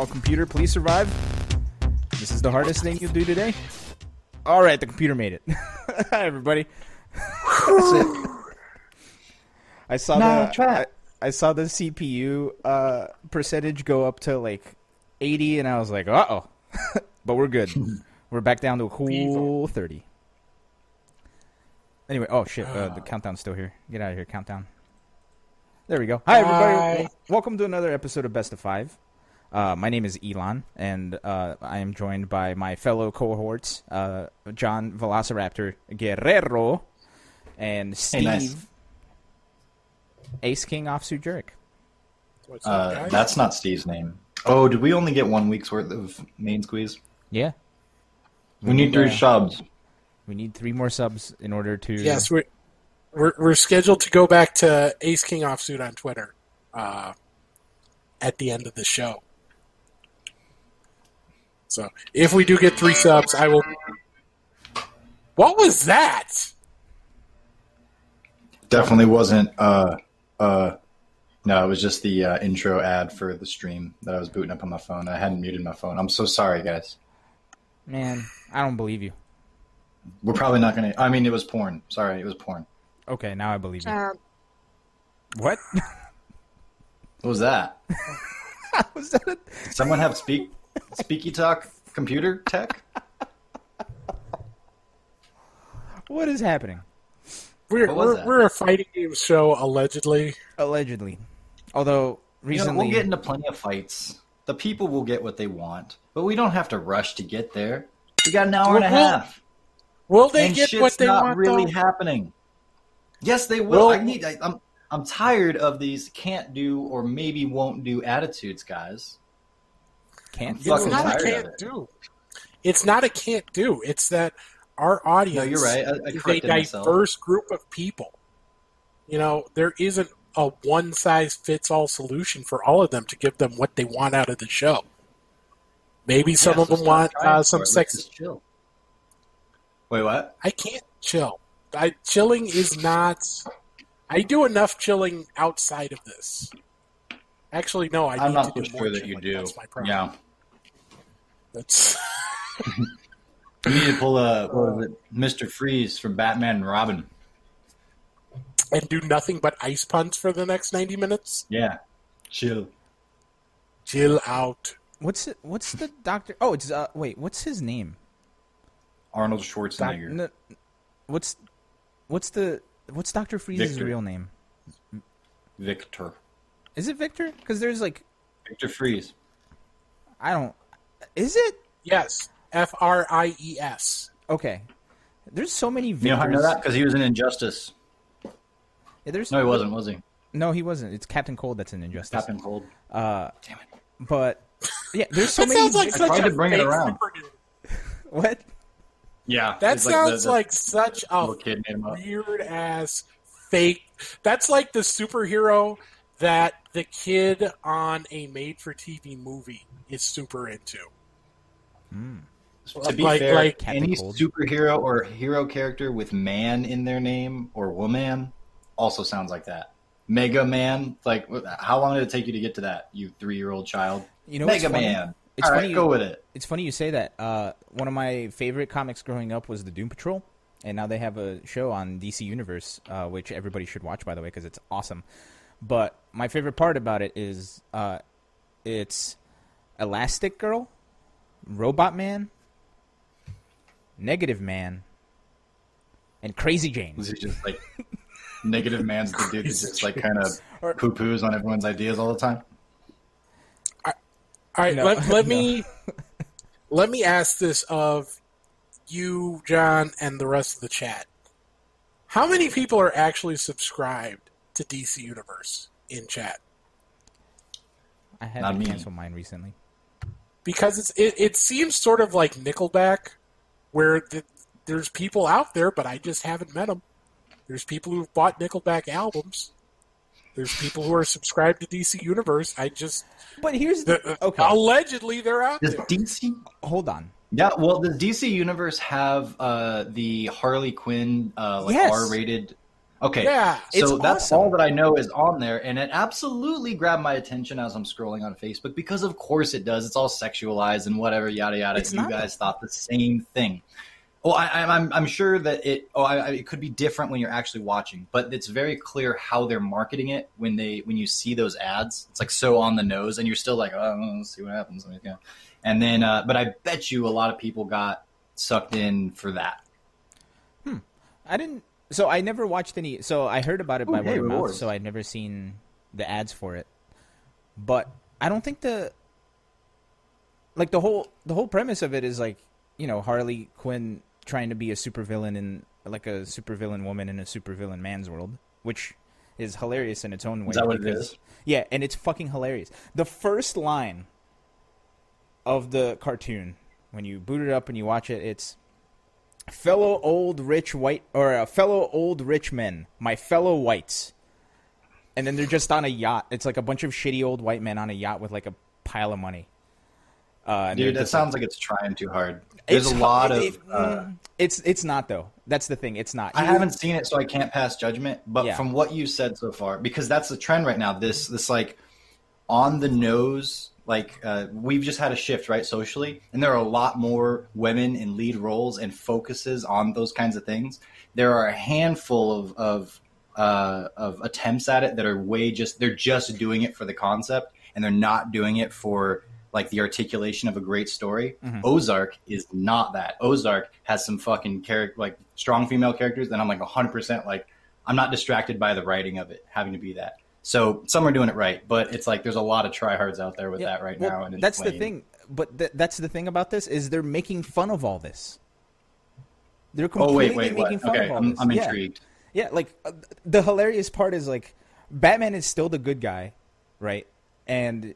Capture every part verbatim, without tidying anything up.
Oh, computer, please survive. This is the hardest thing you'll do today. All right, the computer made it. Hi, everybody. That's it. I saw No, the I, I saw the C P U uh, percentage go up to like eighty, and I was like, uh oh. But we're good. We're back down to a cool thirty. Anyway, oh shit, uh, the countdown's still here. Get out of here, countdown. There we go. Hi, everybody. Hi. W- welcome to another episode of Best of Five. Uh, my name is Elon, and uh, I am joined by my fellow cohorts, uh, John Velociraptor Guerrero and Steve, Hey, nice. Ace King Offsuit Jurek. What's up, Uh, guys? that's not Steve's name. Oh, did we only get one week's worth of main squeeze? Yeah. We need three uh, subs. We need three more subs in order to... Yes, we're, we're we're scheduled to go back to Ace King Offsuit on Twitter uh, at the end of the show. So if we do get three subs, I will. What was that? Definitely wasn't. Uh, uh, no, it was just the uh, intro ad for the stream that I was booting up on my phone. I hadn't muted my phone. I'm so sorry, guys. Man, I don't believe you. We're probably not gonna. I mean, it was porn. Sorry, it was porn. Okay, now I believe you. Uh, What? What was that? Was that a... Did someone have speak speaky talk computer tech? What is happening? we're What was we're, that? we're a fighting game show, allegedly. Allegedly. Although, You know, recently... we'll get into plenty of fights. The people will get what they want, but we don't have to rush to get there. We got an hour and a Well, half. Will they and get shit's what they not want? really though? happening. Yes, they will. Well- I need. I, I'm. I'm tired of these can't do or maybe won't do attitudes, guys. Can't It's fucking not a tired of can't it. do. It's not a can't do. It's that our audience No, you're right. I, I is a corrected myself. diverse group of people. You know, there isn't a one size fits all solution for all of them to give them what they want out of the show. Maybe some Yeah, of so them stop want trying uh, for some it. Let's sex. just chill. Wait, what? I can't chill. I, chilling is not. I do enough chilling outside of this. Actually, no. I I'm need not to so do more sure that you chilling. do. That's my problem. Yeah, That's. you need to pull a what was it, Mister Freeze from Batman and Robin. And do nothing but ice puns for the next ninety minutes. Yeah, chill. Chill out. What's it, what's the doctor? Oh, it's uh. Wait, what's his name? Arnold Schwarzenegger. No, what's what's the what's Doctor Freeze's Victor. real name? Victor. Is it Victor? Because there's like Victor Freeze. I don't. Is it Yes. F R I E S. okay? There's so many Victors. You know how I know that? Because he was in Injustice. Yeah, there's No, he wasn't, was he? No, he wasn't. It's Captain Cold that's in Injustice. Captain Cold. Uh, Damn it. but yeah, there's so That many. sounds like Vic- such tried a to bring it fake around. superhero. what? Yeah. That it's sounds the- like, the such a little kid made him up. weird ass fake. That's like the superhero that the kid on a made for T V movie is super into. To be Like- fair, like Captain any Cold. superhero or hero character with man in their name or woman also sounds like that. Mega Man, like, how long did it take you to get to that, you three-year-old child? You know, what's Mega funny? Man. It's All right, funny. go with it. It's funny you say that. Uh, one of my favorite comics growing up was the Doom Patrol, and now they have a show on D C Universe, uh, which everybody should watch, by the way, because it's awesome. But my favorite part about it is uh, it's Elastic Girl, Robot Man, Negative Man, and Crazy Jane. This is just like negative man's the dude who just like kind of Or- poo-poos on everyone's ideas all the time. All right, No, let, let no. me let me ask this of you, John, and the rest of the chat. How many people are actually subscribed to D C Universe in chat? I had Not to me. cancel mine recently. Because it's it, it seems sort of like Nickelback, where the, there's people out there, but I just haven't met them. There's people who've bought Nickelback albums. There's people who are subscribed to D C Universe. I just But here's the, the okay. allegedly they're out Does there. D C? Hold on. Yeah, well, does D C Universe have uh, the Harley Quinn uh, like Yes. R-rated? Okay, Yeah, so it's that's awesome. all that I know is on there, and it absolutely grabbed my attention as I'm scrolling on Facebook because, of course, it does. It's all sexualized and whatever, yada yada. It's you not, guys though. thought the same thing. Well, I, I- I'm I'm sure that it. Oh, I, I, it could be different when you're actually watching, but it's very clear how they're marketing it when they when you see those ads. It's like so on the nose, and you're still like, oh, let's see what happens. Yeah. And then, uh, but I bet you a lot of people got sucked in for that. I didn't. So I never watched any. So I heard about it by Ooh, hey, word of mouth. rewards. So I'd never seen the ads for it. But I don't think the like the whole the whole premise of it is like, you know, Harley Quinn trying to be a supervillain in like a supervillain woman in a supervillain man's world, which is hilarious in its own way. Is that what it because- is? Yeah, and it's fucking hilarious. The first line of the cartoon, when you boot it up and you watch it, it's fellow old rich white or uh, fellow old rich men, my fellow whites. And then they're just on a yacht. It's like a bunch of shitty old white men on a yacht with like a pile of money. Uh, and Dude, they're that just sounds like it's trying too hard. There's It's a lot hu- of. it- Uh, mm, it's it's not though. That's the thing. It's not. I You- haven't seen it, so I can't pass judgment. But Yeah. from what you said so far, because that's the trend right now. This this like on the nose. Like uh, we've just had a shift, right, socially, and there are a lot more women in lead roles and focuses on those kinds of things. There are a handful of of uh, of attempts at it that are way just they're just doing it for the concept, and they're not doing it for like the articulation of a great story. Mm-hmm. Ozark is not that. Ozark has some fucking character, like strong female characters, and I'm like one hundred percent like I'm not distracted by the writing of it having to be that. So some are doing it right, but it's like there's a lot of tryhards out there with Yeah, that right well, now. And it's that's the lame. thing. But th- that's the thing about this is they're making fun of all this. They're Oh completely wait, wait, making what? fun Okay, of all I'm, this. I'm Yeah. intrigued. Yeah, like uh, the hilarious part is like Batman is still the good guy, right? And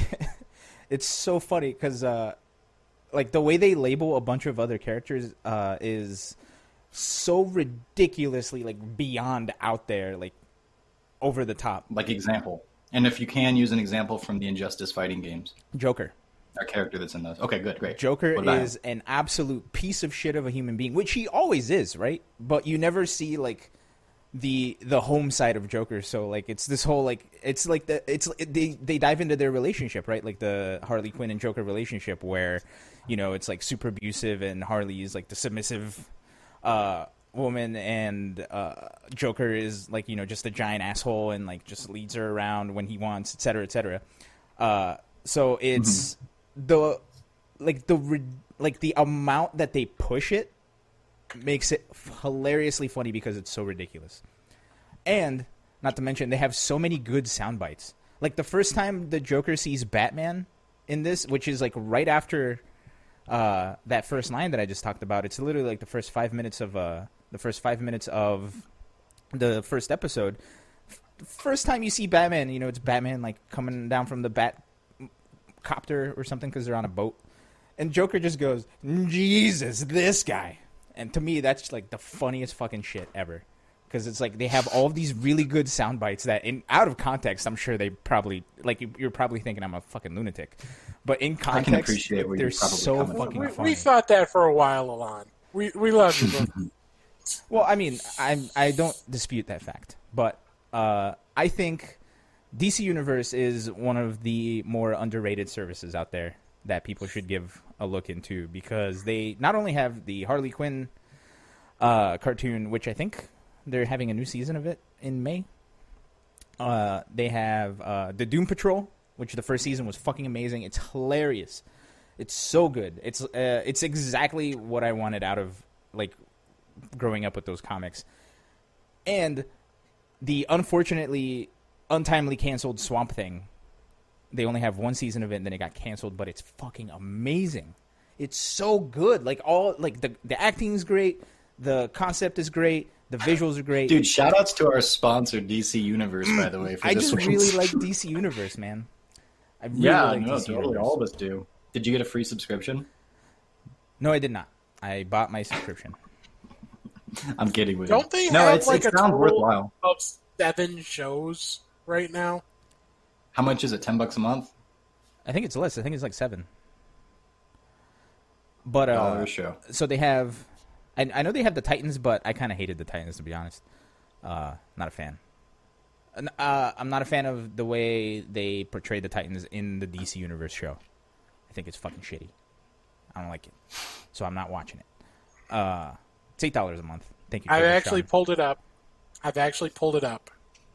it's so funny because uh, like the way they label a bunch of other characters uh, is so ridiculously like beyond out there, like over the top. Like example, and if you can use an example from the Injustice fighting games, Joker. our character that's in those. Okay, good, great. Joker What about is him? an absolute piece of shit of a human being, which he always is, right? But you never see like the the home side of Joker. So like it's this whole like it's like the it's it, they they dive into their relationship, right? Like the Harley Quinn and Joker relationship, where you know it's like super abusive, and Harley is like the submissive uh, woman, and uh, Joker is like you know just a giant asshole and like just leads her around when he wants, et cetera, et cetera. Uh, so it's the like the ri- like the amount that they push it makes it hilariously funny because it's so ridiculous. And not to mention they have so many good sound bites. Like the first time the Joker sees Batman in this, which is like right after uh, that first line that I just talked about, it's literally like the first five minutes of uh, the first five minutes of the first episode. F- First time you see Batman, you know it's Batman like coming down from the Bat copter or something because they're on a boat, and Joker just goes, "Jesus, this guy." And to me, that's like the funniest fucking shit ever. Because it's like they have all of these really good sound bites that, in out of context, I'm sure they probably like you- you're probably thinking I'm a fucking lunatic, but in I can context, appreciate where they're you're probably so coming fucking we, funny. we thought that for a while, Alon. We we love you, bro. Well, I mean, I I don't dispute that fact, but uh, I think D C Universe is one of the more underrated services out there that people should give a look into because they not only have the Harley Quinn uh, cartoon, which I think they're having a new season of it in May. Uh, they have uh, the Doom Patrol, which the first season was fucking amazing. It's hilarious. It's so good. It's uh, it's exactly what I wanted out of like growing up with those comics. And the unfortunately untimely canceled Swamp Thing, they only have one season of it and then it got canceled, but it's fucking amazing. It's so good. Like all like the the acting is great, the concept is great, the visuals are great. Dude, shout outs to our sponsor, D C Universe, by the way. For I this just week's- really like D C Universe, man. I really Yeah, like no, D C totally. Universe. All of us do. Did you get a free subscription? No, I did not. I bought my subscription. I'm kidding with Don't you. they no, have it's, like it a sounds total worthwhile. of seven shows right now? How much is it? Ten bucks a month? I think it's less. I think it's like seven. But uh, Dollar a show. so they have. I, I know they have the Titans, but I kind of hated the Titans to be honest. Uh, not a fan. Uh, I'm not a fan of the way they portray the Titans in the D C Universe show. I think it's fucking shitty. I don't like it, so I'm not watching it. Uh, it's eight dollars a month. Thank you. I've actually Sean. pulled it up. I've actually pulled it up.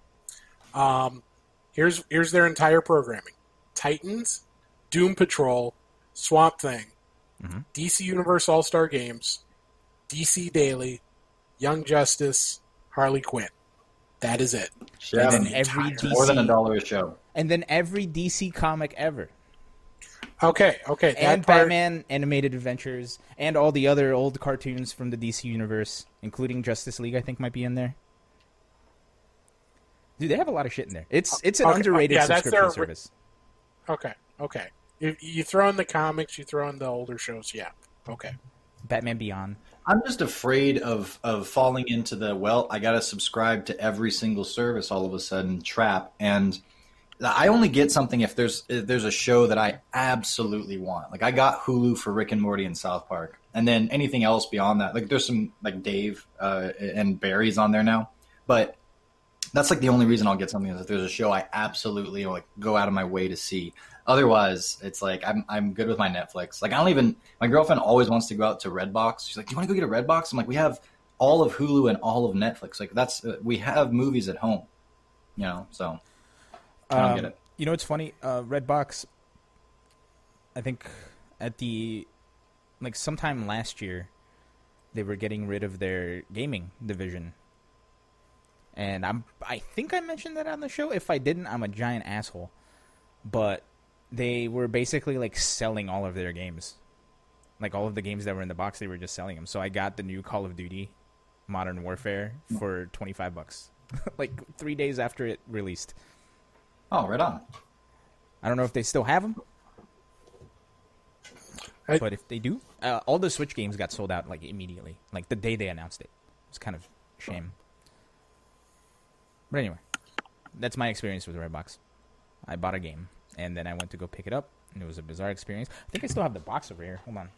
Um, here's here's their entire programming: Titans, Doom Patrol, Swamp Thing, mm-hmm. D C Universe All Star Games, D C Daily, Young Justice, Harley Quinn. That is it. Yeah, and then every D C, more than a dollar a show. And then every D C comic ever. Okay, okay. And part... Batman Animated Adventures, and all the other old cartoons from the D C Universe, including Justice League, I think might be in there. Dude, they have a lot of shit in there. It's it's an okay. underrated yeah, subscription that's their... service. Okay, okay. You, you throw in the comics, you throw in the older shows, yeah. Okay. Batman Beyond. I'm just afraid of, of falling into the, well, I got to subscribe to every single service all of a sudden trap. And I only get something if there's if there's a show that I absolutely want. Like I got Hulu for Rick and Morty and South Park. And then anything else beyond that, like there's some like Dave uh, and Barry's on there now. But that's like the only reason I'll get something is if there's a show I absolutely like go out of my way to see. Otherwise, it's like I'm I'm good with my Netflix. Like I don't even my girlfriend always wants to go out to Redbox. She's like, "Do you want to go get a Redbox?" I'm like, "We have all of Hulu and all of Netflix. Like that's uh, we have movies at home." You know, so I don't um, get it. You know, it's funny. Uh, Redbox. I think at the like sometime last year, they were getting rid of their gaming division. And I'm I think I mentioned that on the show. If I didn't, I'm a giant asshole. But they were basically like selling all of their games. Like all of the games that were in the box, they were just selling them. So I got the new Call of Duty Modern Warfare for twenty-five bucks. Like three days after it released. Oh, right on. I don't know if they still have them. I... But if they do, uh, all the Switch games got sold out like immediately. Like the day they announced it. It's kind of a shame. But anyway, that's my experience with Redbox. I bought a game, and then I went to go pick it up, and it was a bizarre experience. I think I still have the box over here. Hold on.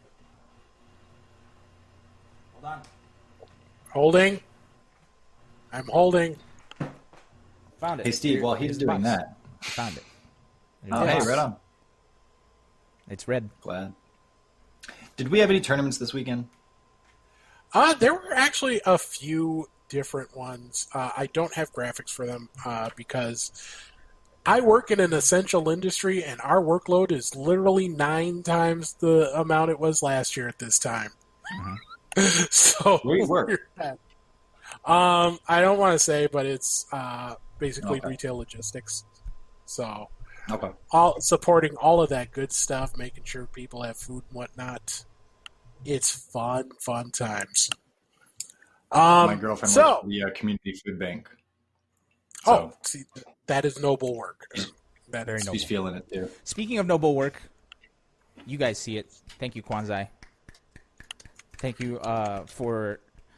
Hold on. Holding. I'm holding. Found it. Hey, Steve, Here, while he's doing box. that. I found it. There's oh, hey, right on. It's red. Glad. Did we have any tournaments this weekend? Uh, there were actually a few different ones. Uh, I don't have graphics for them uh, because I work in an essential industry, and our workload is literally nine times the amount it was last year at this time. Mm-hmm. So where do you work? Um, I don't want to say, but it's uh, basically okay. retail logistics. So, okay, all supporting all of that good stuff, making sure people have food and whatnot. It's fun, fun times. Um, My girlfriend so, works at the uh, community food bank. So. Oh, see, that is noble work. That Very is, noble. She's feeling it too. Speaking of noble work, you guys see it. Thank you, Kwanzaa. Thank you uh, for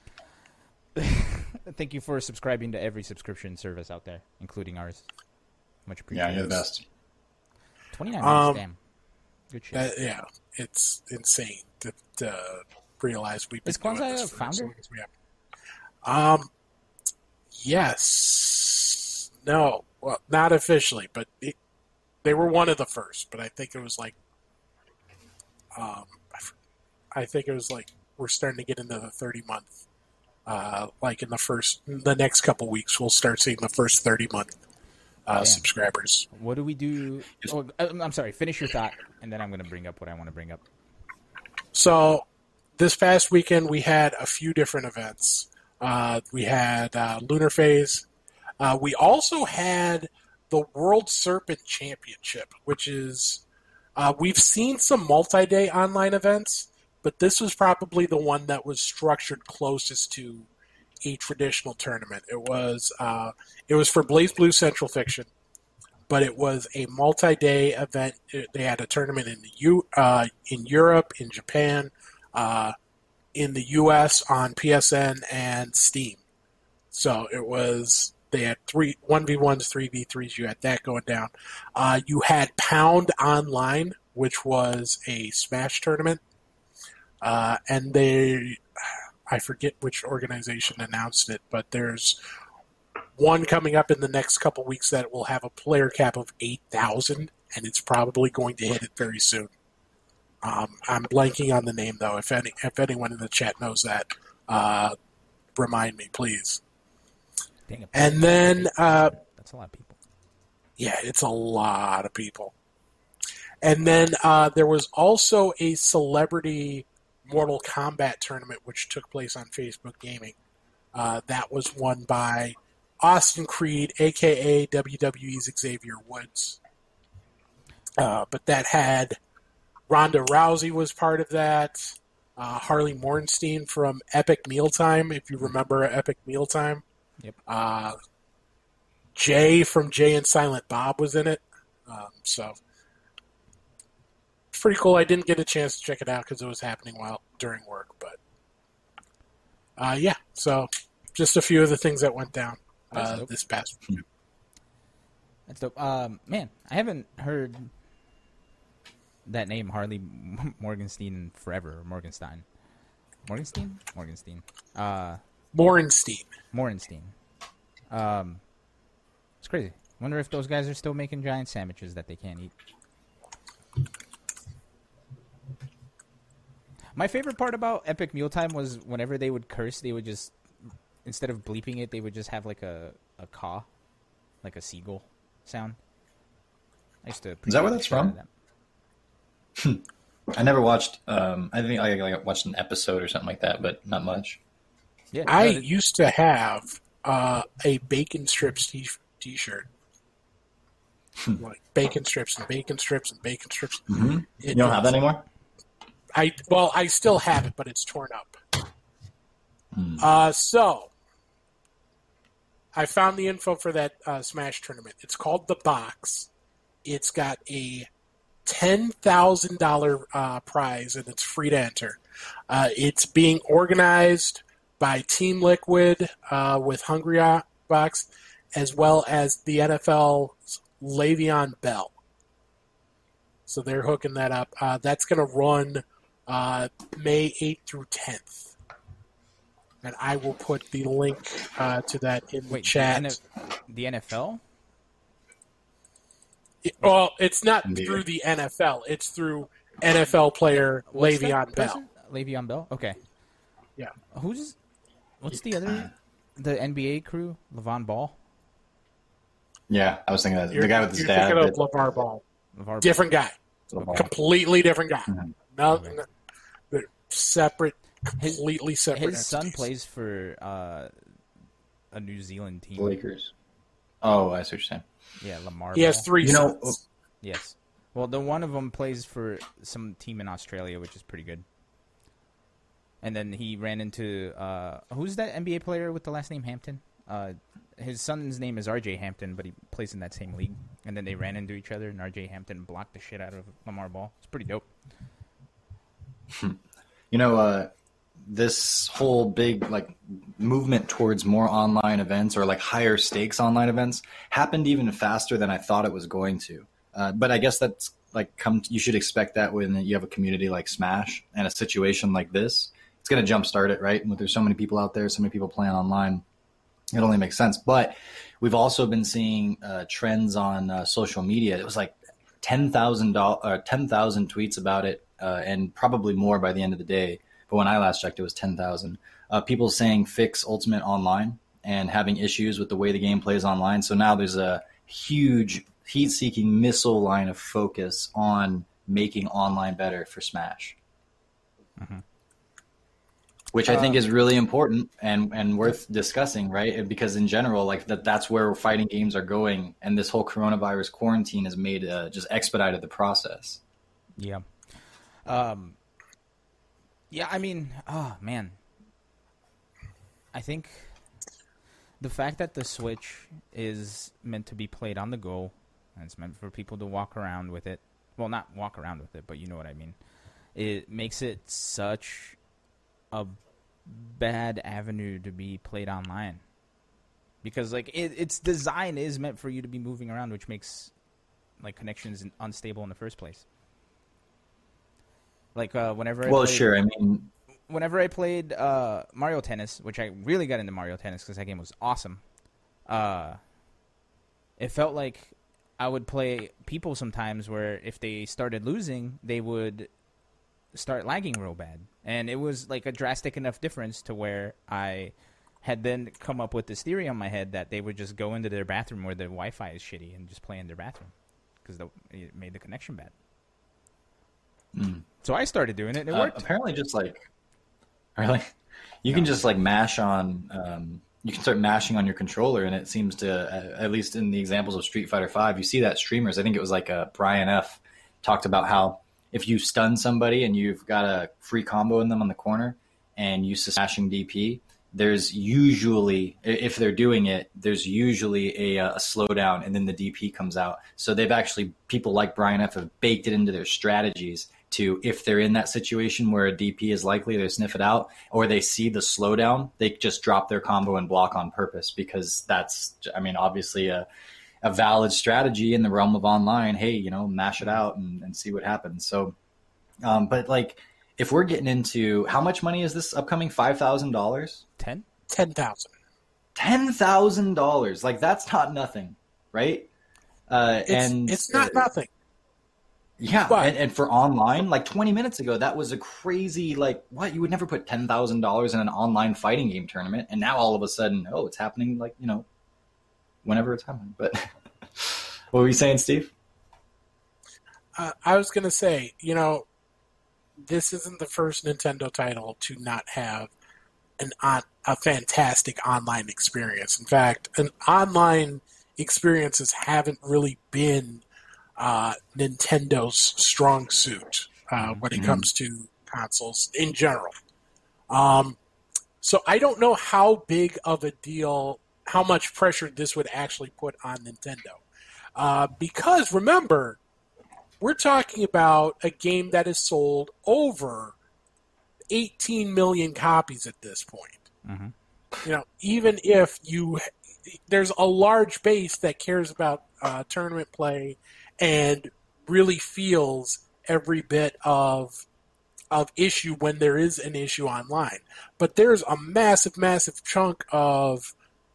thank you for subscribing to every subscription service out there, including ours. Much appreciated. Yeah, you're the best. Twenty-nine minutes, um, damn. Good shit. That, yeah, it's insane to, to realize we've been Is doing Kwanzaa this a for founder? as long as we have. Um, yes, no, well, not officially, but it, they were one of the first. But I think it was like, um, I think it was like we're starting to get into the thirty month. Uh, like in the first, the next couple weeks, we'll start seeing the first thirty month uh, subscribers. What do we do? Oh, I'm sorry. Finish your thought, and then I'm going to bring up what I want to bring up. So, this past weekend we had a few different events. Uh, we had uh, Lunar Phase. Uh, we also had the World Serpent Championship, which is uh, we've seen some multi-day online events, but this was probably the one that was structured closest to a traditional tournament. It was uh, it was for BlazBlue Central Fiction, but it was a multi-day event. It, they had a tournament in the U uh, in Europe, in Japan, uh, in the U S on P S N and Steam. So it was they had three one v ones, three v threes. You had that going down. Uh, you had Pound Online, which was a Smash tournament, uh, and they. I forget which organization announced it, but there's one coming up in the next couple weeks that will have a player cap of eight thousand, and it's probably going to hit it very soon. Um, I'm blanking on the name, though. If any, if anyone in the chat knows that, uh, remind me, please. Dang it. And then, uh, That's a lot of people. yeah, it's a lot of people. And then uh, there was also a celebrity Mortal Kombat tournament which took place on Facebook Gaming. Uh, that was won by Austin Creed, a k a. W W E's Xavier Woods. Uh, but that had Ronda Rousey was part of that. Uh, Harley Morenstein from Epic Mealtime, if you remember Epic Mealtime. Yep. Uh, Jay from Jay and Silent Bob was in it. Um, so it's pretty cool. I didn't get a chance to check it out because it was happening while during work. But uh, yeah, so just a few of the things that went down uh, this past week. That's dope. Um, man, I haven't heard that name, Harley Morgenstein, in forever. Morgenstein. Morgenstein? Morgenstein. Uh, Morenstein. Morenstein. Um, it's crazy. Wonder if those guys are still making giant sandwiches that they can't eat. My favorite part about Epic Mealtime was whenever they would curse, they would just, instead of bleeping it, they would just have like a, a caw, like a seagull sound. I used to Is that where that's from? That. I never watched. Um, I think I like, watched an episode or something like that, but not much. Yeah, I no, it- used to have uh, a bacon strips t- t-shirt. Like bacon strips and bacon strips and bacon strips. Mm-hmm. It You don't have that was- anymore? I well, I still have it, but it's torn up. Hmm. Uh, so I found the info for that uh, Smash tournament. It's called The Box. It's got a ten thousand dollars uh, prize, and it's free to enter. Uh, it's being organized by Team Liquid uh, with Hungry Box, as well as the N F L's Le'Veon Bell. So they're hooking that up. Uh, that's going to run uh, May eighth through tenth. And I will put the link uh, to that in the Wait, chat. The, N F- the N F L? It- well, it's not N B A. through the N F L. It's through N F L player What's that Le'Veon Bell. person? Le'Veon Bell? Okay. Yeah. Who's, what's the other, the N B A crew? LeVon Ball? Yeah, I was thinking that. You're, The guy with his you're dad. thinking of that- LeVar Ball. LeVar Ball. Different guy. LeVar. Completely different guy. Mhm. No, Okay. no, they're separate, completely separate. His son entities. plays for uh, a New Zealand team. The Lakers. Oh, I see what you're saying. Yeah, Lamar He has Ball. three You know- sons. Yes. Well, the one of them plays for some team in Australia, which is pretty good. And then he ran into uh, who's that N B A player with the last name Hampton? Uh, his son's name is R J Hampton, but he plays in that same league. And then they ran into each other, and R J Hampton blocked the shit out of Lamar Ball. It's pretty dope. You know, uh, this whole big like movement towards more online events or like higher stakes online events happened even faster than I thought it was going to. Uh, but I guess that's like come. You should expect that when you have a community like Smash and a situation like this, it's going to jumpstart it, right? And there's so many people out there, so many people playing online, it only makes sense. But we've also been seeing uh, trends on uh, social media. It was like ten thousand dollars, uh, ten thousand tweets about it, uh, and probably more by the end of the day. But when I last checked, it was ten thousand. Uh, people saying fix Ultimate Online and having issues with the way the game plays online. So now there's a huge heat-seeking missile line of focus on making online better for Smash. Mhm. Which I think Uh, is really important and, and worth discussing, right? Because in general, like that, that's where fighting games are going, and this whole coronavirus quarantine has made uh, just expedited the process. Yeah. Um. Yeah, I mean, oh man. I think the fact that the Switch is meant to be played on the go, and it's meant for people to walk around with it. Well, not walk around with it, but you know what I mean. It makes it such a bad avenue to be played online. Because like it, its design is meant for you to be moving around, which makes like connections unstable in the first place. Like uh, whenever I Well, played, sure. I mean, whenever I played uh, Mario Tennis, which I really got into Mario Tennis because that game was awesome. uh, it felt like I would play people sometimes where if they started losing, they would start lagging real bad. And it was like a drastic enough difference to where I had then come up with this theory on my head that they would just go into their bathroom where the Wi-Fi is shitty and just play in their bathroom because it made the connection bad. Mm. So I started doing it, and it uh, worked. Apparently, just like really, you no. can just like mash on. Um, you can start mashing on your controller, and it seems to, uh, at least in the examples of Street Fighter Five, you see that streamers. I think it was like uh, Brian F. talked about how if you stun somebody and you've got a free combo in them on the corner, and you smashing D P. There's usually, if they're doing it, there's usually a, a slowdown and then the D P comes out. So they've actually, people like Brian F have baked it into their strategies to, if they're in that situation where a D P is likely, they sniff it out, or they see the slowdown, they just drop their combo and block on purpose, because that's, I mean, obviously a, a valid strategy in the realm of online. Hey, you know, mash it out and, and see what happens. So, um, but like, if we're getting into, how much money is this upcoming? five thousand dollars? ten? ten thousand dollars. ten thousand dollars. Like, that's not nothing, right? Uh, it's, and it's not uh, nothing. Yeah, but, and, and for online, like twenty minutes ago, that was a crazy, like, what? You would never put ten thousand dollars in an online fighting game tournament. And now all of a sudden, oh, it's happening, like, you know, whenever it's happening. But what were you saying, Steve? Uh, I was going to say, you know, this isn't the first Nintendo title to not have an on, a fantastic online experience. In fact, an online experiences haven't really been uh, Nintendo's strong suit uh, when it mm-hmm. comes to consoles in general. Um, so I don't know how big of a deal, how much pressure this would actually put on Nintendo. Uh, because remember, we're talking about a game that has sold over eighteen million copies at this point. Mm-hmm. You know, even if you, there's a large base that cares about uh, tournament play and really feels every bit of of issue when there is an issue online. But there's a massive, massive chunk of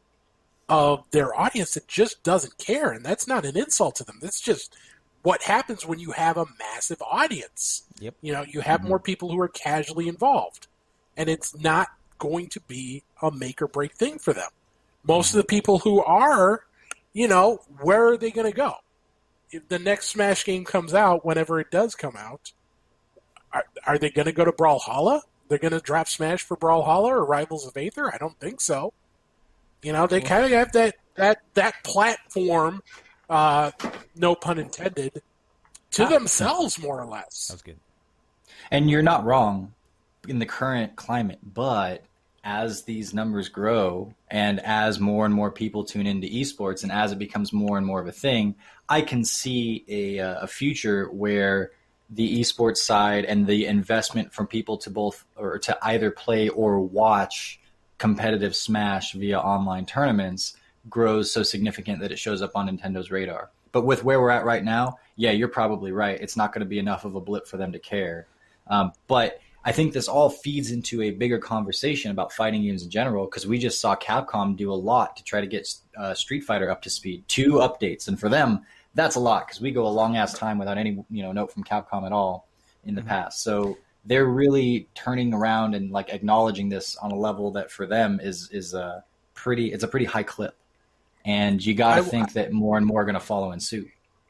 of their audience that just doesn't care, and that's not an insult to them. That's just what happens when you have a massive audience. Yep. You know, you have mm-hmm. more people who are casually involved, and it's not going to be a make or break thing for them. Most mm-hmm. of the people who are, you know, where are they going to go? If the next Smash game comes out, whenever it does come out, are, are they going to go to Brawlhalla? They're going to drop Smash for Brawlhalla or Rivals of Aether? I don't think so. You know, they kind of have that, that, that platform, Uh, no pun intended, to themselves, more or less. That was good. And you're not wrong in the current climate, but as these numbers grow and as more and more people tune into esports and as it becomes more and more of a thing, I can see a, a future where the esports side and the investment from people to both or to either play or watch competitive Smash via online tournaments grows so significant that it shows up on Nintendo's radar. But with where we're at right now, yeah, you're probably right. It's not going to be enough of a blip for them to care. Um, but I think this all feeds into a bigger conversation about fighting games in general, because we just saw Capcom do a lot to try to get uh, Street Fighter up to speed. Two updates. And for them, that's a lot, because we go a long-ass time without any you know note from Capcom at all in the mm-hmm. past. So they're really turning around and like acknowledging this on a level that for them is is a pretty it's a pretty high clip. And you got to think that more and more are going to follow in suit.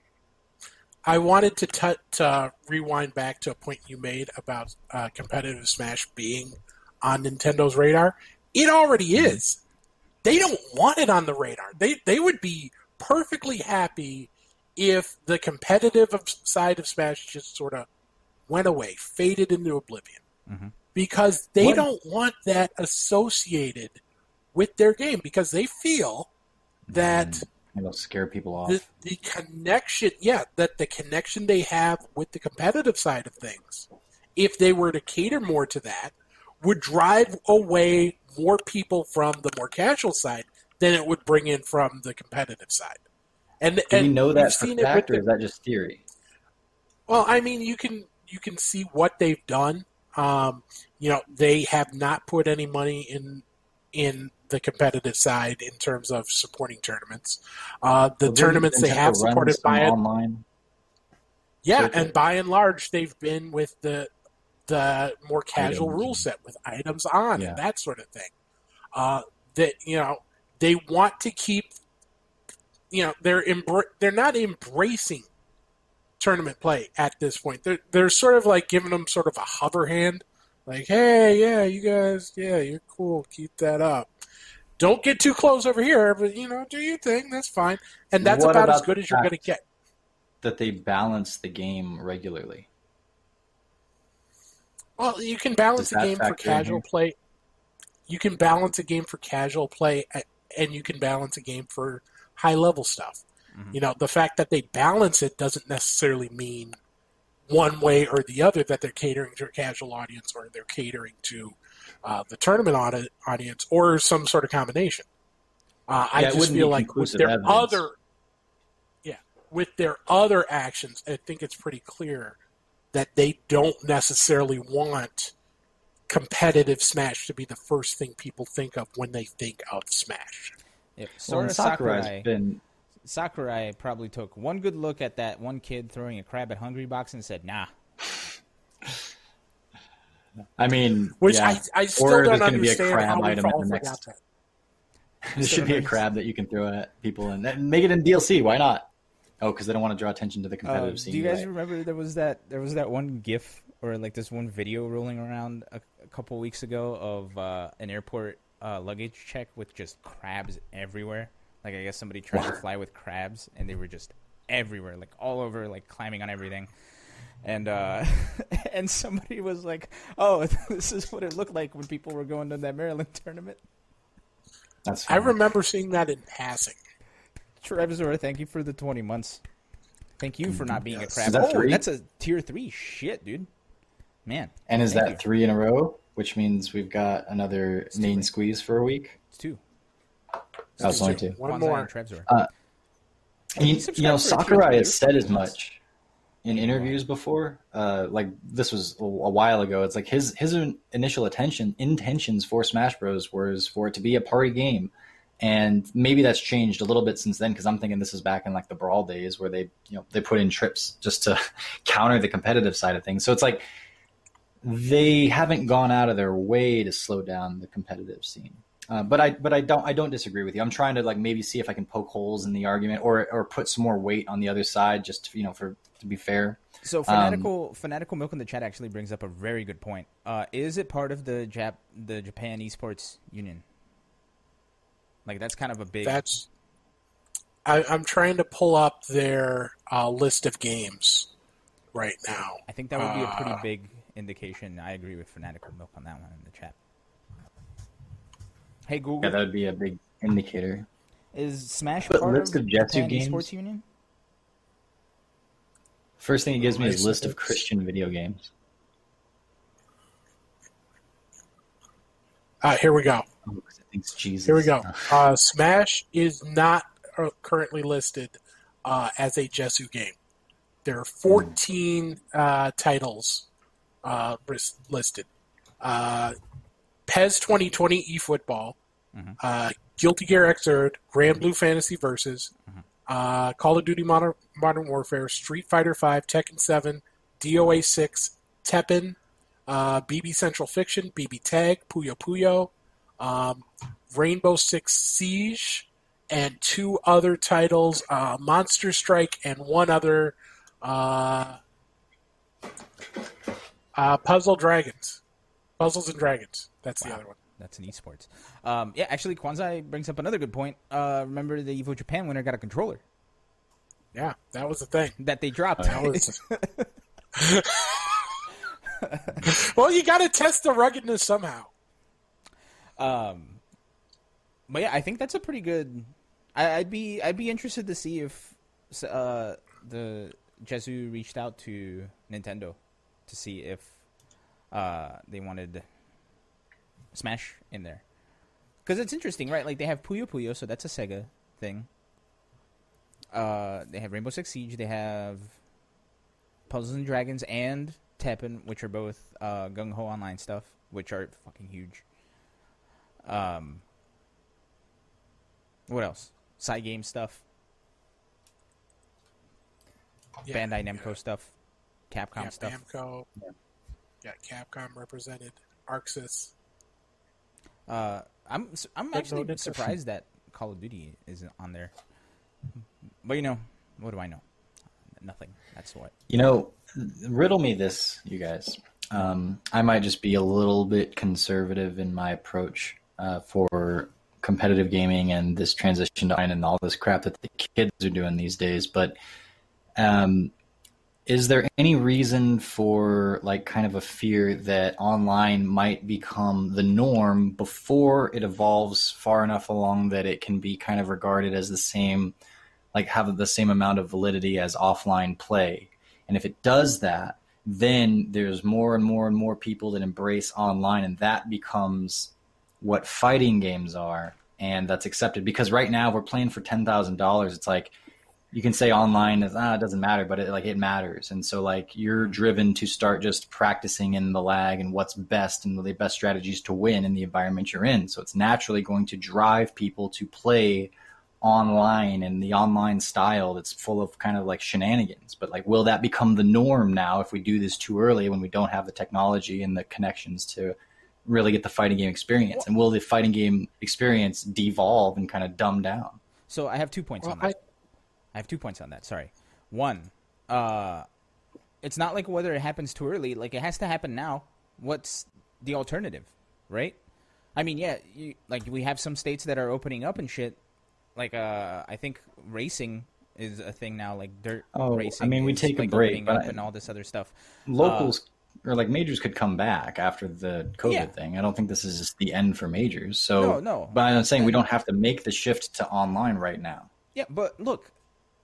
I wanted to t- uh, rewind back to a point you made about uh, competitive Smash being on Nintendo's radar. It already is. They don't want it on the radar. They they would be perfectly happy if the competitive side of Smash just sort of went away, faded into oblivion. Mm-hmm. Because they what? don't want that associated with their game, because they feel that it'll scare people off. The, the connection, yeah, that the connection they have with the competitive side of things, if they were to cater more to that, would drive away more people from the more casual side than it would bring in from the competitive side. And do and you know that for fact, or is that just theory? Well, I mean, you can you can see what they've done. Um, you know, they have not put any money in in the competitive side in terms of supporting tournaments. Uh, the Well, tournaments they Nintendo have runs supported some by it, online. yeah, circuit. and by and large, they've been with the the more casual Items. rule set with items on Yeah. and that sort of thing. Uh, that you know they want to keep, you know, they're embr- they're not embracing tournament play at this point. They're they're sort of like giving them sort of a hover hand, like, hey, yeah, you guys, yeah, you're cool, keep that up. Don't get too close over here, but you know, do your thing. That's fine, and that's What about, as about good the as you're going to fact- get. That they balance the game regularly. Well, you can balance Does a that game for factor in casual here? play. You can balance a game for casual play, a- and you can balance a game for high level stuff. Mhm. You know, the fact that they balance it doesn't necessarily mean one way or the other that they're catering to a casual audience or they're catering to uh, the tournament audi- audience or some sort of combination. Uh, I Yeah, it just wouldn't feel be like with conclusive their evidence. other, yeah, with their other actions, I think it's pretty clear that they don't necessarily want competitive Smash to be the first thing people think of when they think of Smash. Yep. Well, Sora and Sakurai's Sakurai, been Sakurai probably took one good look at that one kid throwing a crab at Hungry Box and said, nah. I mean, Which yeah. I, I still Or don't there's gonna be a understand crab how we've item in all the forgot next- that. There should be a crab that you can throw at people and and make it in D L C. Why not? Oh, because they don't want to draw attention to the Uh, competitive do scene. you guys right? remember there was that there was that one GIF or like this one video rolling around a, a couple weeks ago of uh, an airport uh, luggage check with just crabs everywhere? Like I guess somebody tried to fly with crabs and they were just everywhere, like all over, like climbing on everything. And uh, and somebody was like, "Oh, this is what it looked like when people were going to that Maryland tournament." That's I fine. remember seeing that in passing. Trevzor, thank you for the twenty months. Thank you for not being Yes. a crab. Is that oh, three? that's a tier three. Shit, dude. Man, And is thank that you. three in a row? Which means we've got another main three. squeeze for a week. It's two. That's two. only two. One Kwanzaa more. and Trevzor. Uh, And you, He subscribed you know, for a tier Sakurai three. has said as much in interviews before. Uh, like this was a, a while ago. It's like his his initial attention intentions for Smash Bros was for it to be a party game, and maybe that's changed a little bit since then. Because I'm thinking this is back in like the Brawl days where they you know they put in trips just to counter the competitive side of things. So it's like they haven't gone out of their way to slow down the competitive scene. Uh, but I but I don't I don't disagree with you. I'm trying to like maybe see if I can poke holes in the argument or or put some more weight on the other side just to, you know for to be fair. So fanatical fanatical milk in the chat actually brings up a very good point. Uh, is it part of the Jap the Japan Esports Union? Like that's kind of a big. That's. I, I'm trying to pull up their uh, list of games right now. I think that would be a pretty uh, big indication. I agree with fanatical milk on that one in the chat. Hey Google, Yeah, that would be a big indicator. is Smash But part list of of the Jetsu Japan games? Esports Union? First thing it gives me is Nice. list of Christian video games. Uh, here we go. Oh, 'cause it thinks Jesus. Here we go. Uh, Smash is not uh, currently listed uh, as a Jesu game. There are fourteen uh, titles uh, ris- listed. Uh, P E S twenty twenty eFootball, Mhm. uh, Guilty Gear Xrd, Grand Blue Fantasy Versus, uh, Call of Duty Modern, Modern Warfare, Street Fighter five, Tekken seven, D O A six, Teppen, uh, B B Central Fiction, B B Tag, Puyo Puyo, um, Rainbow Six Siege, and two other titles, uh, Monster Strike, and one other, uh, uh, Puzzle Dragons. Puzzles and Dragons. That's the Wow. other one. That's an esports. Um, yeah, actually, Kwanzaa brings up another good point. Uh, remember the Evo Japan winner got a controller Yeah, that was the thing. that they dropped. That was. Well, you got to test the ruggedness somehow. Um, but yeah, I think that's a pretty good. I, I'd be I'd be interested to see if uh, the Jesu reached out to Nintendo to see if uh, they wanted Smash in there, because it's interesting, right? Like they have Puyo Puyo, so that's a Sega thing. Uh, they have Rainbow Six Siege. They have Puzzles and Dragons and Teppen, which are both uh, Gung Ho Online stuff, which are fucking huge. Um, What else? Side game stuff. Yeah, Bandai Namco yeah. stuff. Capcom Yeah, stuff. Namco. Yeah, Capcom represented. Arxis. Uh, I'm I'm But actually no, surprised that Call of Duty isn't on there. But you know, what do I know? Nothing. That's what. You know, riddle me this, you guys. Um, I might just be a little bit conservative in my approach uh, for competitive gaming and this transition to online and all this crap that the kids are doing these days. But um, is there any reason for like kind of a fear that online might become the norm before it evolves far enough along that it can be kind of regarded as the same, like have the same amount of validity as offline play? And if it does that, then there's more and more and more people that embrace online, and that becomes what fighting games are, and that's accepted. Because right now we're playing for ten thousand dollars. It's like you can say online is ah, it doesn't matter, but it, like it matters. And so like you're driven to start just practicing in the lag and what's best and the best strategies to win in the environment you're in. So it's naturally going to drive people to play online and the online style that's full of kind of like shenanigans. But like, will that become the norm now if we do this too early when we don't have the technology and the connections to really get the fighting game experience? And will the fighting game experience devolve and kind of dumb down? So I have two points Well, on that. I... I have two points on that. Sorry. One, uh, it's not like whether it happens too early. Like it has to happen now. What's the alternative, right? I mean, yeah, you, like we have some states that are opening up and shit. Like, uh, I think racing is a thing now, like dirt oh, racing. I mean, we is, take like, a break, opening but up I, and all this other stuff. Locals uh, or like majors could come back after the COVID yeah. thing. I don't think this is just the end for majors. So, no, no. But I'm saying we don't have to make the shift to online right now. Yeah, but look,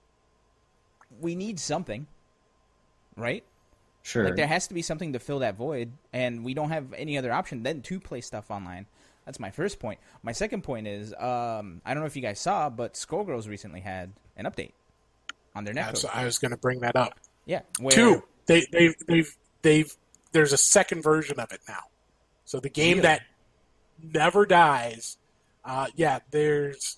we need something, right? Sure. Like there has to be something to fill that void, and we don't have any other option than to play stuff online. That's my first point. My second point is, um, I don't know if you guys saw, but Skullgirls recently had an update on their netcode. So I was going to bring that up. Yeah, where... two. They they they've they've there's a second version of it now. So the game Really? that never dies. Uh, yeah, there's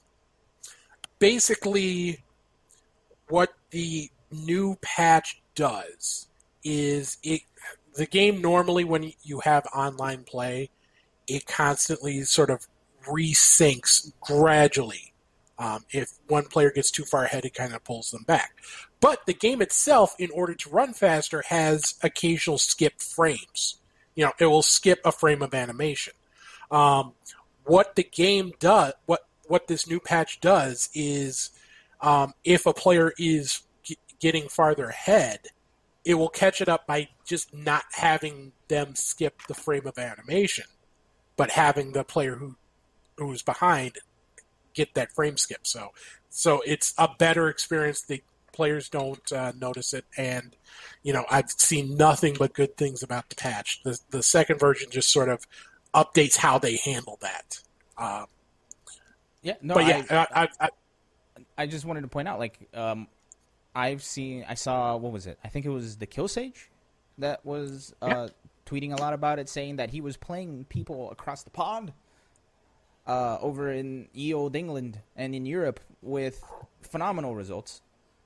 basically what the new patch does is it. The game normally when you have online play, it constantly sort of resyncs gradually. Um, if one player gets too far ahead, it kind of pulls them back. But the game itself, in order to run faster, has occasional skip frames. You know, it will skip a frame of animation. Um, what the game does, what what this new patch does, is um, if a player is g- getting farther ahead, it will catch it up by just not having them skip the frame of animation, but having the player who who's behind get that frame skip. So, so it's a better experience. The players don't uh, notice it, and you know I've seen nothing but good things about the patch. The the second version just sort of updates how they handle that. Uh, yeah, no, but yeah, I, I, I, I, I just wanted to point out, like, um, I've seen, I saw, what was it? I think it was the Kill Sage that was uh, yeah. tweeting a lot about it, saying that he was playing people across the pond. Uh, over in E Old England and in Europe with phenomenal results.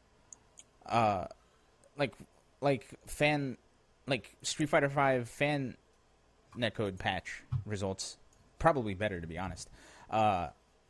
Uh, like like fan like Street Fighter five fan netcode patch results, probably better to be honest. Uh,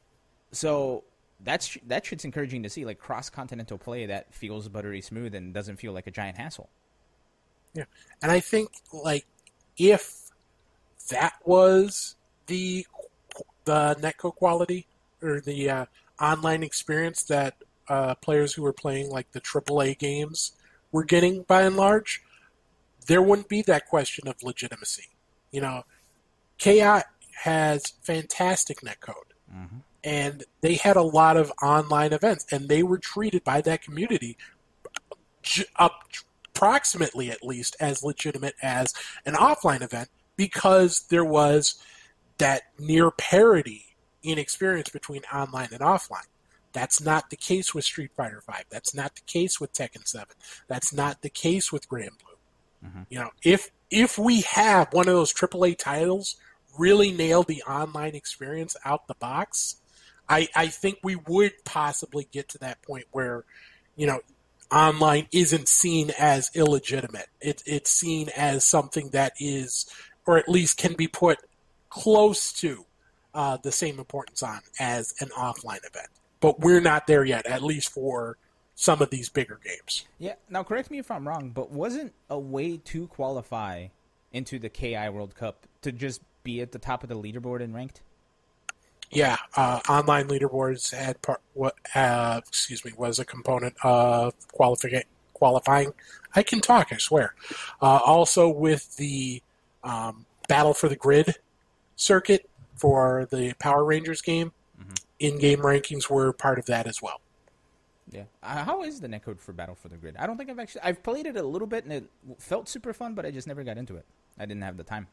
so that's that shit's encouraging to see, like cross continental play that feels buttery smooth and doesn't feel like a giant hassle. Yeah, and I think like if that was the the netcode quality or the uh, online experience that uh, players who were playing like the triple A games were getting by and large, there wouldn't be that question of legitimacy. You know, K I has fantastic netcode, mm-hmm. and they had a lot of online events, and they were treated by that community j- approximately at least as legitimate as an offline event because there was that near parity in experience between online and offline. That's not the case with Street Fighter five. That's not the case with Tekken seven. That's not the case with Grand Blue. Mm-hmm. You know, if if we have one of those triple A titles really nail the online experience out the box, I, I think we would possibly get to that point where, you know, online isn't seen as illegitimate. It, it's seen as something that is, or at least can be put close to uh, the same importance on as an offline event. But we're not there yet, at least for some of these bigger games. Yeah. Now, correct me if I'm wrong, but wasn't a way to qualify into the K I World Cup to just be at the top of the leaderboard and ranked? Yeah, uh, online leaderboards had part. What? Uh, excuse me, was a component of qualifying. Qualifying. I can talk. I swear. Uh, also, with the um, Battle for the Grid circuit for the Power Rangers game, mm-hmm. in-game rankings were part of that as well. Yeah. Uh, how is the netcode for Battle for the Grid? I don't think I've actually. I've played it a little bit and it felt super fun, but I just never got into it. I didn't have the time.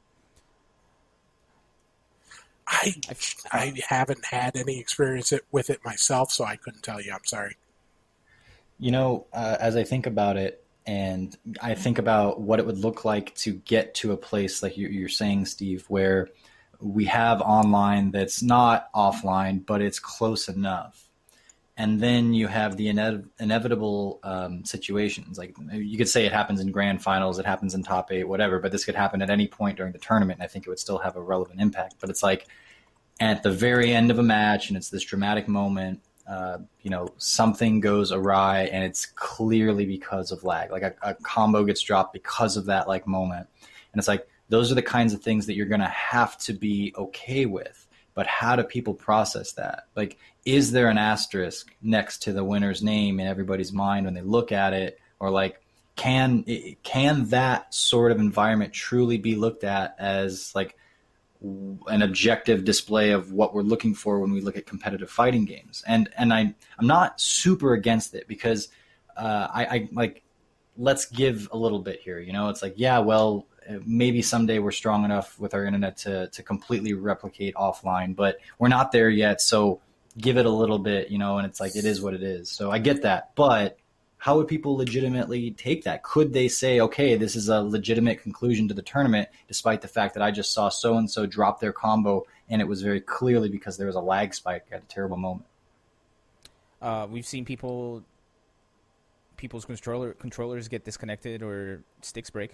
I I haven't had any experience with it myself, so I couldn't tell you. I'm sorry. You know, uh, as I think about it, and I think about what it would look like to get to a place like you're saying, Steve, where we have online that's not offline, but it's close enough. And then you have the ine- inevitable um, situations. Like you could say it happens in grand finals, it happens in top eight, whatever, but this could happen at any point during the tournament. And I think it would still have a relevant impact. But it's like at the very end of a match, and it's this dramatic moment, uh, you know, something goes awry, and it's clearly because of lag. Like a, a combo gets dropped because of that like moment. And it's like, those are the kinds of things that you're going to have to be okay with. But how do people process that? Like, is there an asterisk next to the winner's name in everybody's mind when they look at it? Or like, can can that sort of environment truly be looked at as like an objective display of what we're looking for when we look at competitive fighting games? And and I I'm not super against it because uh, I, I like let's give a little bit here. You know, it's like, yeah, well, maybe someday we're strong enough with our internet to to completely replicate offline, but we're not there yet. So give it a little bit, you know, and it's like, it is what it is. So I get that. But how would people legitimately take that? Could they say, okay, this is a legitimate conclusion to the tournament, despite the fact that I just saw so-and-so drop their combo and it was very clearly because there was a lag spike at a terrible moment? Uh, we've seen people, people's controller controllers get disconnected or sticks break.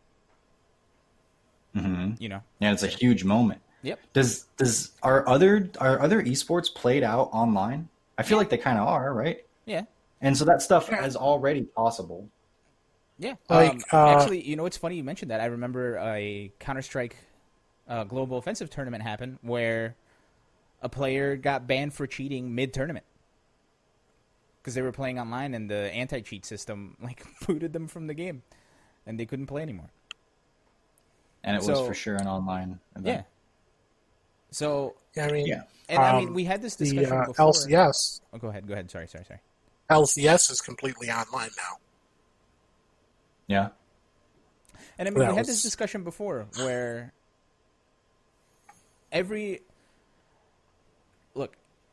Mm-hmm. You know, yeah, it's a huge moment. Yep. Does does are other are other esports played out online? I feel like they kind of are, right? Yeah. And so that stuff is already possible. Yeah. Like, um, uh, actually, you know, it's funny you mentioned that. I remember a Counter-Strike uh, Global Offensive tournament happened where a player got banned for cheating mid-tournament because they were playing online and the anti-cheat system like booted them from the game and they couldn't play anymore. And it so, was for sure an online event. Yeah. So, I mean, yeah. And um, I mean, we had this discussion the, uh, before. L C S. Oh, go ahead. Go ahead. Sorry, sorry, sorry. L C S is completely online now. Yeah. And I mean, That we had was- this discussion before where every look,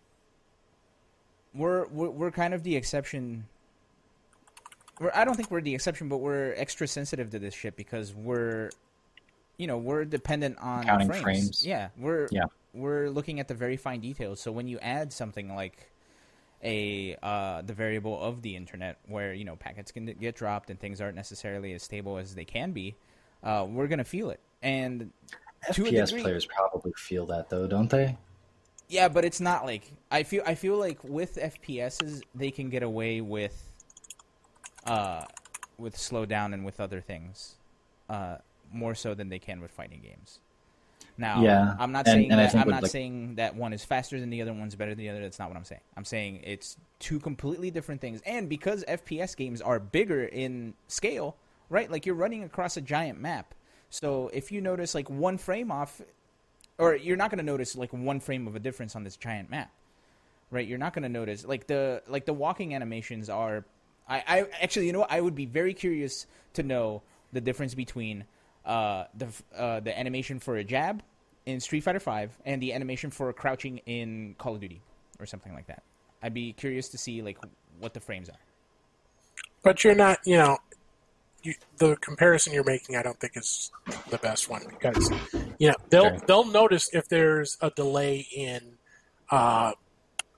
we're we're, we're kind of the exception. We're, I don't think we're the exception, but we're extra sensitive to this shit because we're, you know, we're dependent on Counting frames. frames. Yeah, we're Yeah. we're looking at the very fine details. So when you add something like a uh, the variable of the internet, where you know packets can get dropped and things aren't necessarily as stable as they can be, uh, we're gonna feel it. And to a F P S degree- players probably feel that though, don't they? yeah, but it's not like I feel. I feel like with F P Ss they can get away with, uh, with slowdown and with other things, uh, more so than they can with fighting games. Now, Yeah, I'm not and- saying and I that think I'm with, not like- saying that one is faster than the other, one's better than the other. That's not what I'm saying. I'm saying it's two completely different things. And because F P S games are bigger in scale, right? Like you're running across a giant map. So if you notice like one frame off, or you're not going to notice like one frame of a difference on this giant map, right? You're not going to notice like the like the walking animations are. I, I actually, you know what? I would be very curious to know the difference between uh, the uh, the animation for a jab in Street Fighter five and the animation for crouching in Call of Duty or something like that. I'd be curious to see like what the frames are. But you're not, you know, you, the comparison you're making, I don't think is the best one because, you know, they'll Okay. they'll notice if there's a delay in uh,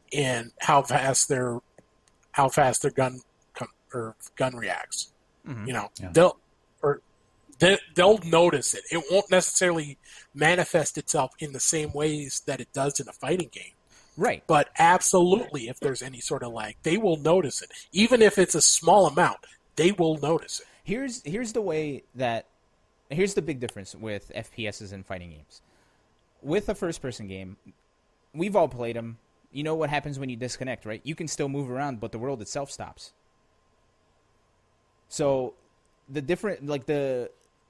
in how fast their how fast their gun com- or gun reacts. Mm-hmm. You know, Yeah. they'll or they, they'll notice it. It won't necessarily manifest itself in the same ways that it does in a fighting game. Right. But absolutely, if there's any sort of lag, they will notice it. Even if it's a small amount, they will notice it. Here's here's the way that here's the big difference with F P S's and fighting games. With a first-person game, we've all played them. You know what happens when you disconnect, right? You can still move around, but the world itself stops. So the different, like the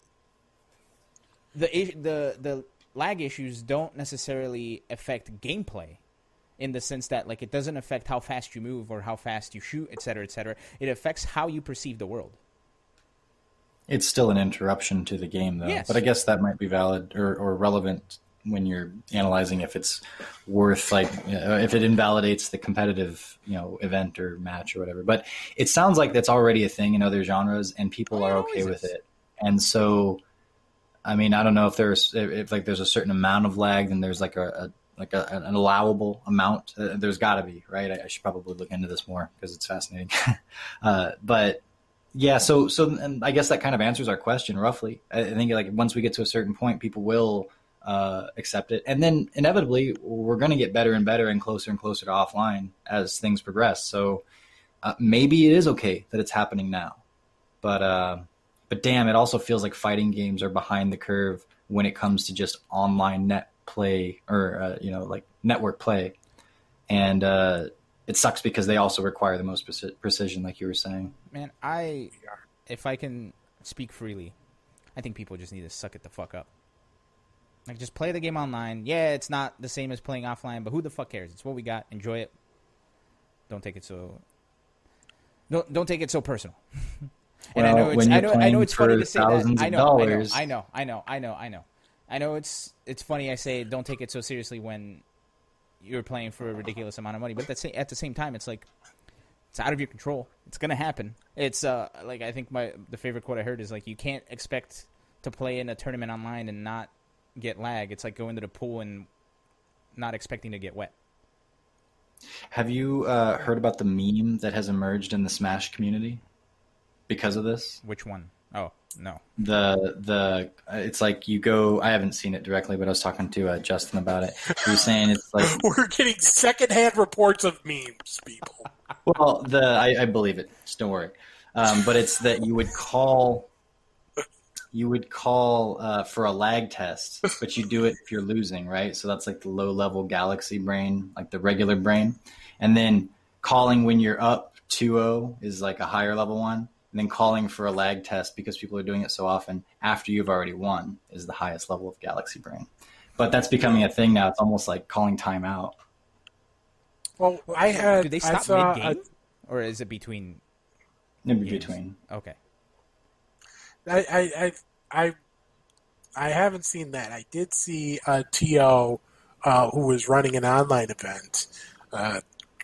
the the the lag issues don't necessarily affect gameplay, in the sense that like it doesn't affect how fast you move or how fast you shoot, et cetera, et cetera. It affects how you perceive the world. It's still an interruption to the game, though. Yes. But I guess that might be valid or, or relevant when you're analyzing if it's worth, like, uh, if it invalidates the competitive, you know, event or match or whatever. But it sounds like that's already a thing in other genres, and people Oh, are it okay always with is. it. And so, I mean, I don't know if there's if, if like there's a certain amount of lag, then there's like a, a like a, an allowable amount. Uh, there's got to be, right? I, I should probably look into this more because it's fascinating. uh, but yeah, so so and I guess that kind of answers our question roughly. I, I think like once we get to a certain point, people will uh, accept it, and then inevitably we're going to get better and better and closer and closer to offline as things progress. So uh, maybe it is okay that it's happening now, but uh, but damn, it also feels like fighting games are behind the curve when it comes to just online net play or uh, you know like network play, and uh, it sucks because they also require the most preci- precision, like you were saying. Man, I, if I can speak freely, I think people just need to suck it the fuck up. Like, just play the game online. Yeah, it's not the same as playing offline, but who the fuck cares? It's what we got. Enjoy it. Don't take it so. Don't don't take it so personal. and Well, I know it's when I you're know I know playing it's funny for to say that. thousands I of know, I know, dollars. I know, I know, I know, I know, I know. It's it's funny. I say don't take it so seriously when you're playing for a ridiculous amount of money, but at the same, at the same time, it's like it's out of your control. It's gonna happen. It's uh like I think my the favorite quote I heard is like you can't expect to play in a tournament online and not get lag. It's like going to the pool and not expecting to get wet. Have you uh, heard about the meme that has emerged in the Smash community because of this? Which one? Oh no. The the uh, it's like you go. I haven't seen it directly, but I was talking to uh, Justin about it. He was saying it's like, We're getting secondhand reports of memes, people. well, the I, I believe it. Just don't worry. Um, but it's that you would call you would call uh, for a lag test, but you do it if you're losing, right? So that's like the low level Galaxy brain, like the regular brain, and then calling when you're up two oh is like a higher level one. And then calling for a lag test because people are doing it so often after you've already won is the highest level of Galaxy Brain. But that's becoming a thing now. It's almost like calling timeout. Well, I had. Do they I stop saw mid game, or is it between? In Yes. between. Okay. I, I, I, I, I haven't seen that. I did see a T O uh, who was running an online event uh,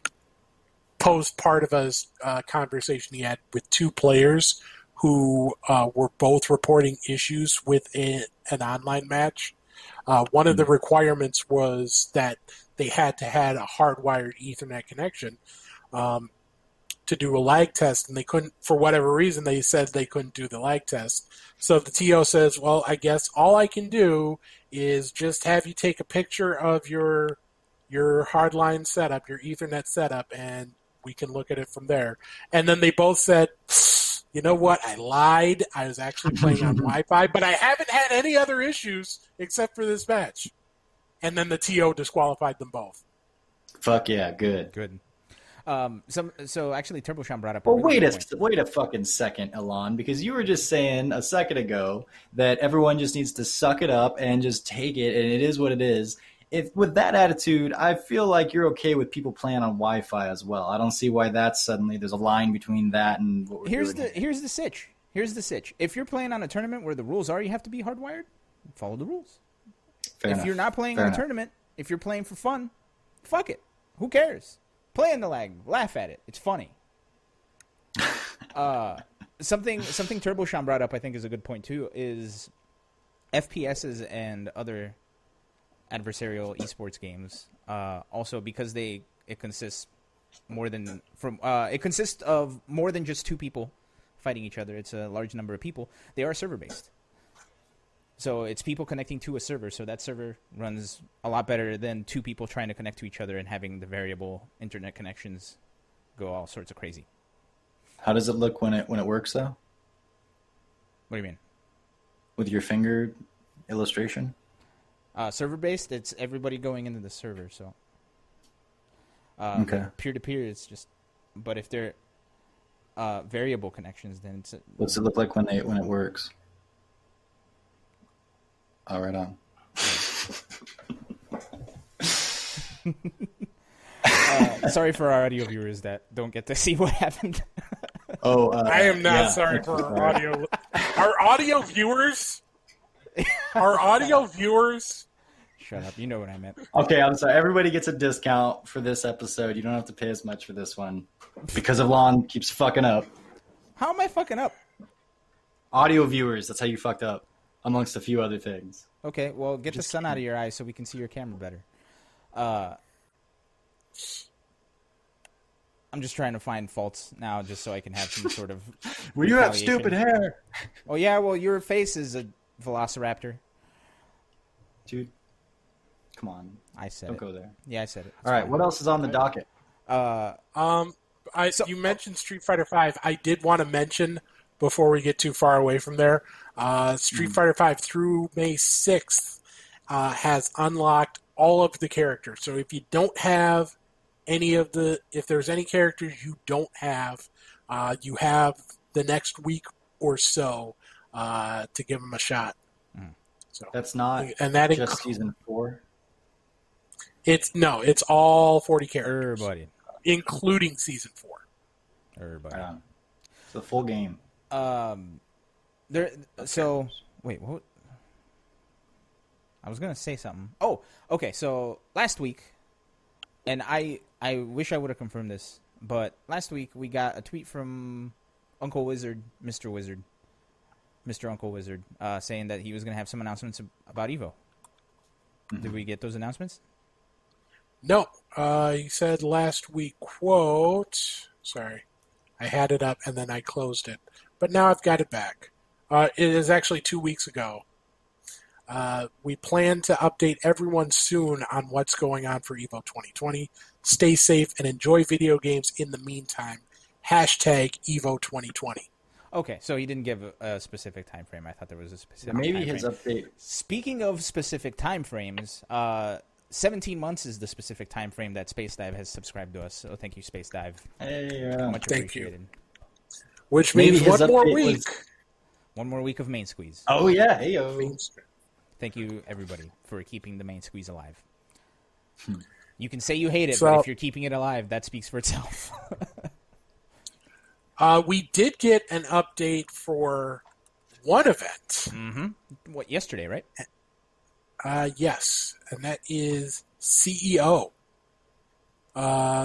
post part of a uh, conversation he had with two players who uh, were both reporting issues with a, an online match. Uh, one of the requirements was that they had to have a hardwired Ethernet connection um, to do a lag test, and they couldn't, for whatever reason, they said they couldn't do the lag test. So the T O says, well, I guess all I can do is just have you take a picture of your your hardline setup, your Ethernet setup, and we can look at it from there. And then they both said, you know what, I lied. I was actually playing on Wi-Fi, but I haven't had any other issues except for this match. And then the T O disqualified them both. Fuck yeah, good. Good. Um, some so actually, TurboShine brought up. Well, really wait good a point. wait a fucking second, Alon, because you were just saying a second ago that everyone just needs to suck it up and just take it, and it is what it is. If with that attitude, I feel like you're okay with people playing on Wi-Fi as well. I don't see why that's suddenly there's a line between that and what we're Here's doing the here. here's the sitch. Here's the sitch. If you're playing on a tournament where the rules are you have to be hardwired, follow the rules. Fair if enough. you're not playing Fair on enough. a tournament, if you're playing for fun, fuck it. Who cares? Play in the lag. Laugh at it. It's funny. uh, something something TurboShine brought up I think is a good point too is F P S's and other adversarial esports games uh, also because they it consists more than from uh, it consists of more than just two people fighting each other. It's a large number of people. They are server based. So it's people connecting to a server, so that server runs a lot better than two people trying to connect to each other and having the variable internet connections go all sorts of crazy. How does it look when it when it works though? What do you mean? With your finger illustration? Uh, server based, it's everybody going into the server. So uh, okay. Peer to peer, it's just. But if they're uh, variable connections, then it's. What's it look like when they when it works? Oh, right on. uh, sorry for our audio viewers that don't get to see what happened. Oh, uh, I am not yeah. sorry for our audio. Our audio viewers. Our audio viewers. Shut up! You know what I meant. Okay, I'm sorry. Everybody gets a discount for this episode. You don't have to pay as much for this one because of Lon keeps fucking up. How am I fucking up? Audio viewers, that's how you fucked up, amongst a few other things. Okay, well, get Just the sun out of your eyes so we can see your camera better. Uh, I'm just trying to find faults now, just so I can have some sort of. Well, you have retaliation. stupid hair, Oh yeah, well, your face is a velociraptor. dude. Come on, I said don't it. go there. Yeah, I said it. It's All right, fine. what else is on the docket? Uh, Um, I you mentioned Street Fighter Five. I did want to mention before we get too far away from there. Uh, Street Mm. Fighter Five through May sixth uh, has unlocked all of the characters. So if you don't have any of the, if there's any characters you don't have, uh, you have the next week or so uh, to give them a shot. Mm. So That's not and that just inc- season four. it's no, it's all forty characters, everybody, including season four. everybody. Right on. It's the full game. Um, there. So wait, what? I was gonna say something. Oh, okay. So last week, and I I wish I would have confirmed this, but last week we got a tweet from Uncle Wizard, Mister Wizard, Mister Uncle Wizard, uh, saying that he was gonna have some announcements about Evo. Mm-hmm. Did we get those announcements? No, uh, he said last week, quote, sorry, I had it up and then I closed it, but now I've got it back. Uh, it is actually two weeks ago. Uh, we plan to update everyone soon on what's going on for Evo twenty twenty. Stay safe and enjoy video games in the meantime. Hashtag Evo twenty twenty. Okay, so he didn't give a, a specific time frame. I thought there was a specific. Maybe time his frame. update. Speaking of specific time frames, uh, seventeen months is the specific time frame that Space Dive has subscribed to us. So thank you, Space Dive. Hey, uh, Much Thank you. appreciated. Which Maybe means his one more update week. was- One more week of Main Squeeze. oh yeah, hey yo. Thank you, everybody, for keeping the Main Squeeze alive. Hmm. You can say you hate it, So- but if you're keeping it alive, that speaks for itself. Uh, we did get an update for one event. mm-hmm. What, yesterday, right? Uh, yes, and that is C E O. Uh,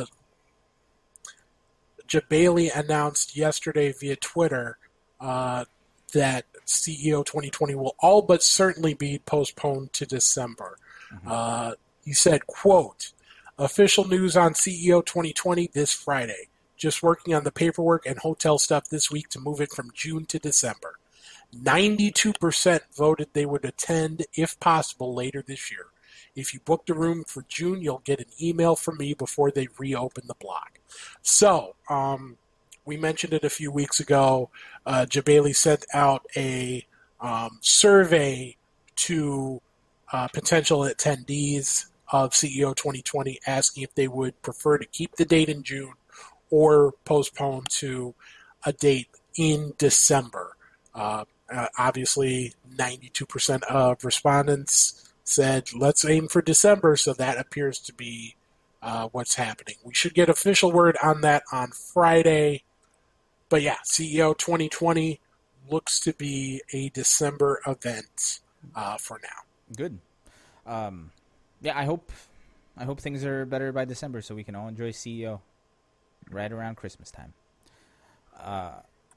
Jabali announced yesterday via Twitter uh, that C E O twenty twenty will all but certainly be postponed to December. Mm-hmm. Uh, he said, quote, official news on C E O twenty twenty this Friday. Just working on the paperwork and hotel stuff this week to move it from June to December. ninety-two percent voted they would attend, if possible, later this year. If you booked a room for June, you'll get an email from me before they reopen the block. So, um, we mentioned it a few weeks ago. Uh, Jabali sent out a um, survey to uh, potential attendees of C E O twenty twenty asking if they would prefer to keep the date in June or postpone to a date in December. Uh, uh, obviously, ninety-two percent of respondents said, let's aim for December, so that appears to be uh, what's happening. We should get official word on that on Friday. But yeah, C E O twenty twenty looks to be a December event uh, for now. Good. Um, yeah, I hope I hope things are better by December so we can all enjoy C E O right around Christmas time. Uh,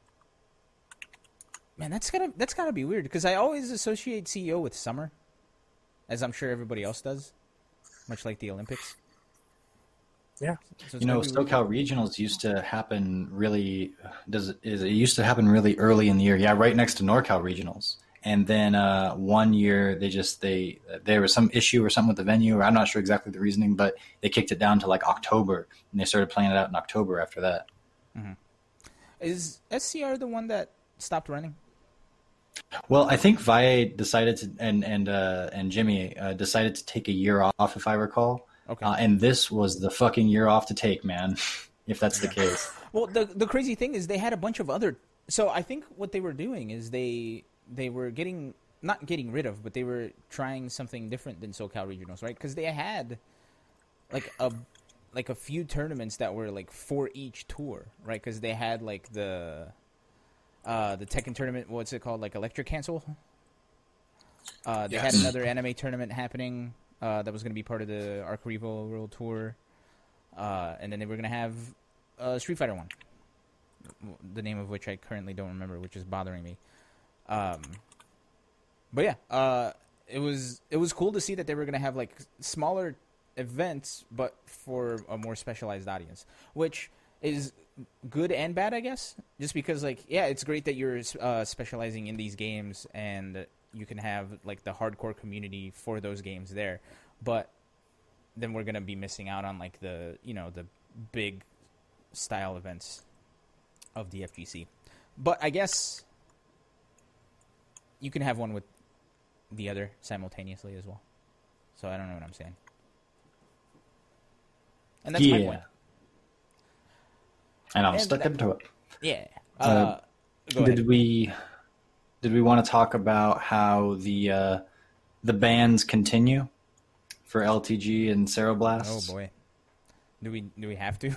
man, that's gotta that's gotta be weird because I always associate C E O with summer, as I'm sure everybody else does, much like the Olympics. Yeah. So it's You know, gonna be really SoCal regionals used to happen really. Does it? Is it used to happen really early in the year? Yeah, right next to NorCal regionals. And then uh, one year they just they there was some issue or something with the venue, or I'm not sure exactly the reasoning, but they kicked it down to like October, and they started playing it out in October after that. cool. Is S C R the one that stopped running? Well, I think Valle decided to, and and uh, and Jimmy uh, decided to take a year off, if I recall. Okay. Uh, and this was the fucking year off to take, man. If that's the case. Well, the the crazy thing is they had a bunch of other. So I think what they were doing is they they were getting not getting rid of, but they were trying something different than SoCal Regionals, right? Because they had like a like a few tournaments that were like for each tour, right? Because they had like the uh, the Tekken tournament. What's it called? Like Electric Cancel. Uh, they Yes. had another anime tournament happening uh, that was going to be part of the Arc Revo World Tour, uh, and then they were going to have a Street Fighter one, the name of which I currently don't remember, which is bothering me. Um, but yeah, uh, it was it was cool to see that they were going to have like smaller events, but for a more specialized audience, which is good and bad, I guess. Just because, like, yeah, it's great that you're uh, specializing in these games and you can have like the hardcore community for those games there, but then we're gonna be missing out on like the you know the big style events of the F G C. But I guess you can have one with the other simultaneously as well. So I don't know what I'm saying. And that's yeah. my point. And I'm And stuck that- into it. Yeah. Uh, Uh, go Did ahead. we did we want to talk about how the uh, the bans continue for L T G and Oh Ceroblast? boy. Do we do we have to?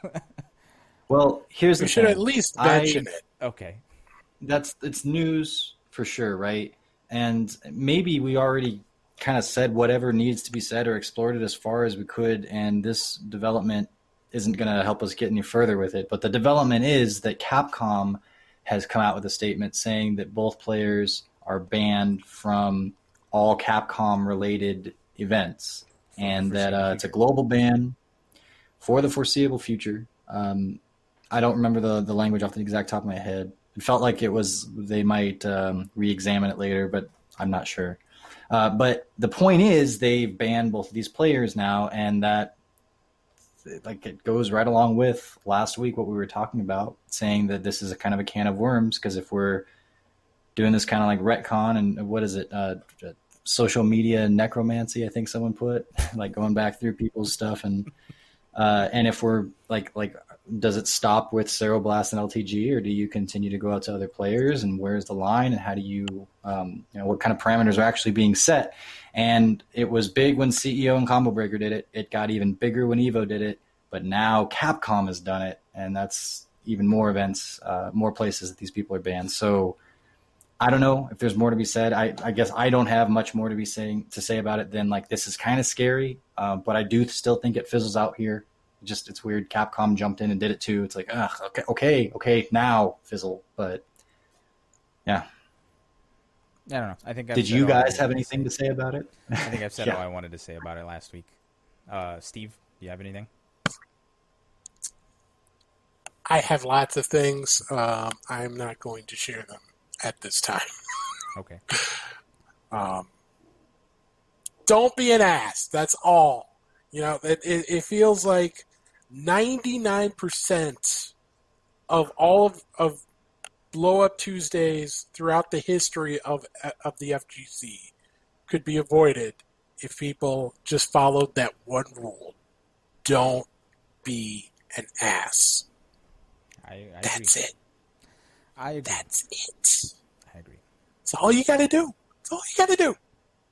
Well, here's We the should thing. at least I- mention it. Okay. that's it's news for sure, right? And maybe we already kind of said whatever needs to be said or explored it as far as we could, and this development isn't going to help us get any further with it. But the development is that Capcom has come out with a statement saying that both players are banned from all Capcom related events, and that uh, it's a global ban for the foreseeable future. Um, I don't remember the, the language off the exact top of my head. It felt like it was they might um, re-examine it later, but I'm not sure. Uh, but the point is they've banned both of these players now, and that like it goes right along with last week what we were talking about, saying that this is a kind of a can of worms, because if we're doing this kind of like retcon and what is it, uh, social media necromancy, I think someone put, like going back through people's stuff, and uh, and if we're like like does it stop with Ceroblast and L T G, or do you continue to go out to other players, and where's the line, and how do you um, you know what kind of parameters are actually being set? And it was big when C E O and Combo Breaker did it. It got even bigger when Evo did it. But now Capcom has done it, and that's even more events, uh, more places that these people are banned. So I don't know if there's more to be said. I, I guess I don't have much more to be saying to say about it than like this is kind of scary, uh, but I do still think it fizzles out here. Just it's weird. Capcom jumped in and did it too. It's like, ugh, okay, okay, okay, now fizzle. But yeah. I don't know. I think I've Did said you all I guys have wanted to anything say. to say about it? I think I've said Yeah. all I wanted to say about it last week. Uh, Steve, do you have anything? I have lots of things. Um, I'm not going to share them at this time. Okay. Um, don't be an ass. That's all. You know, it, it, it feels like ninety-nine percent of all of, of Blow Up Tuesdays throughout the history of of the F G C could be avoided if people just followed that one rule. Don't be an ass. I, I That's agree. it. I agree. That's it. I agree. That's all you got to do. That's all you got to do.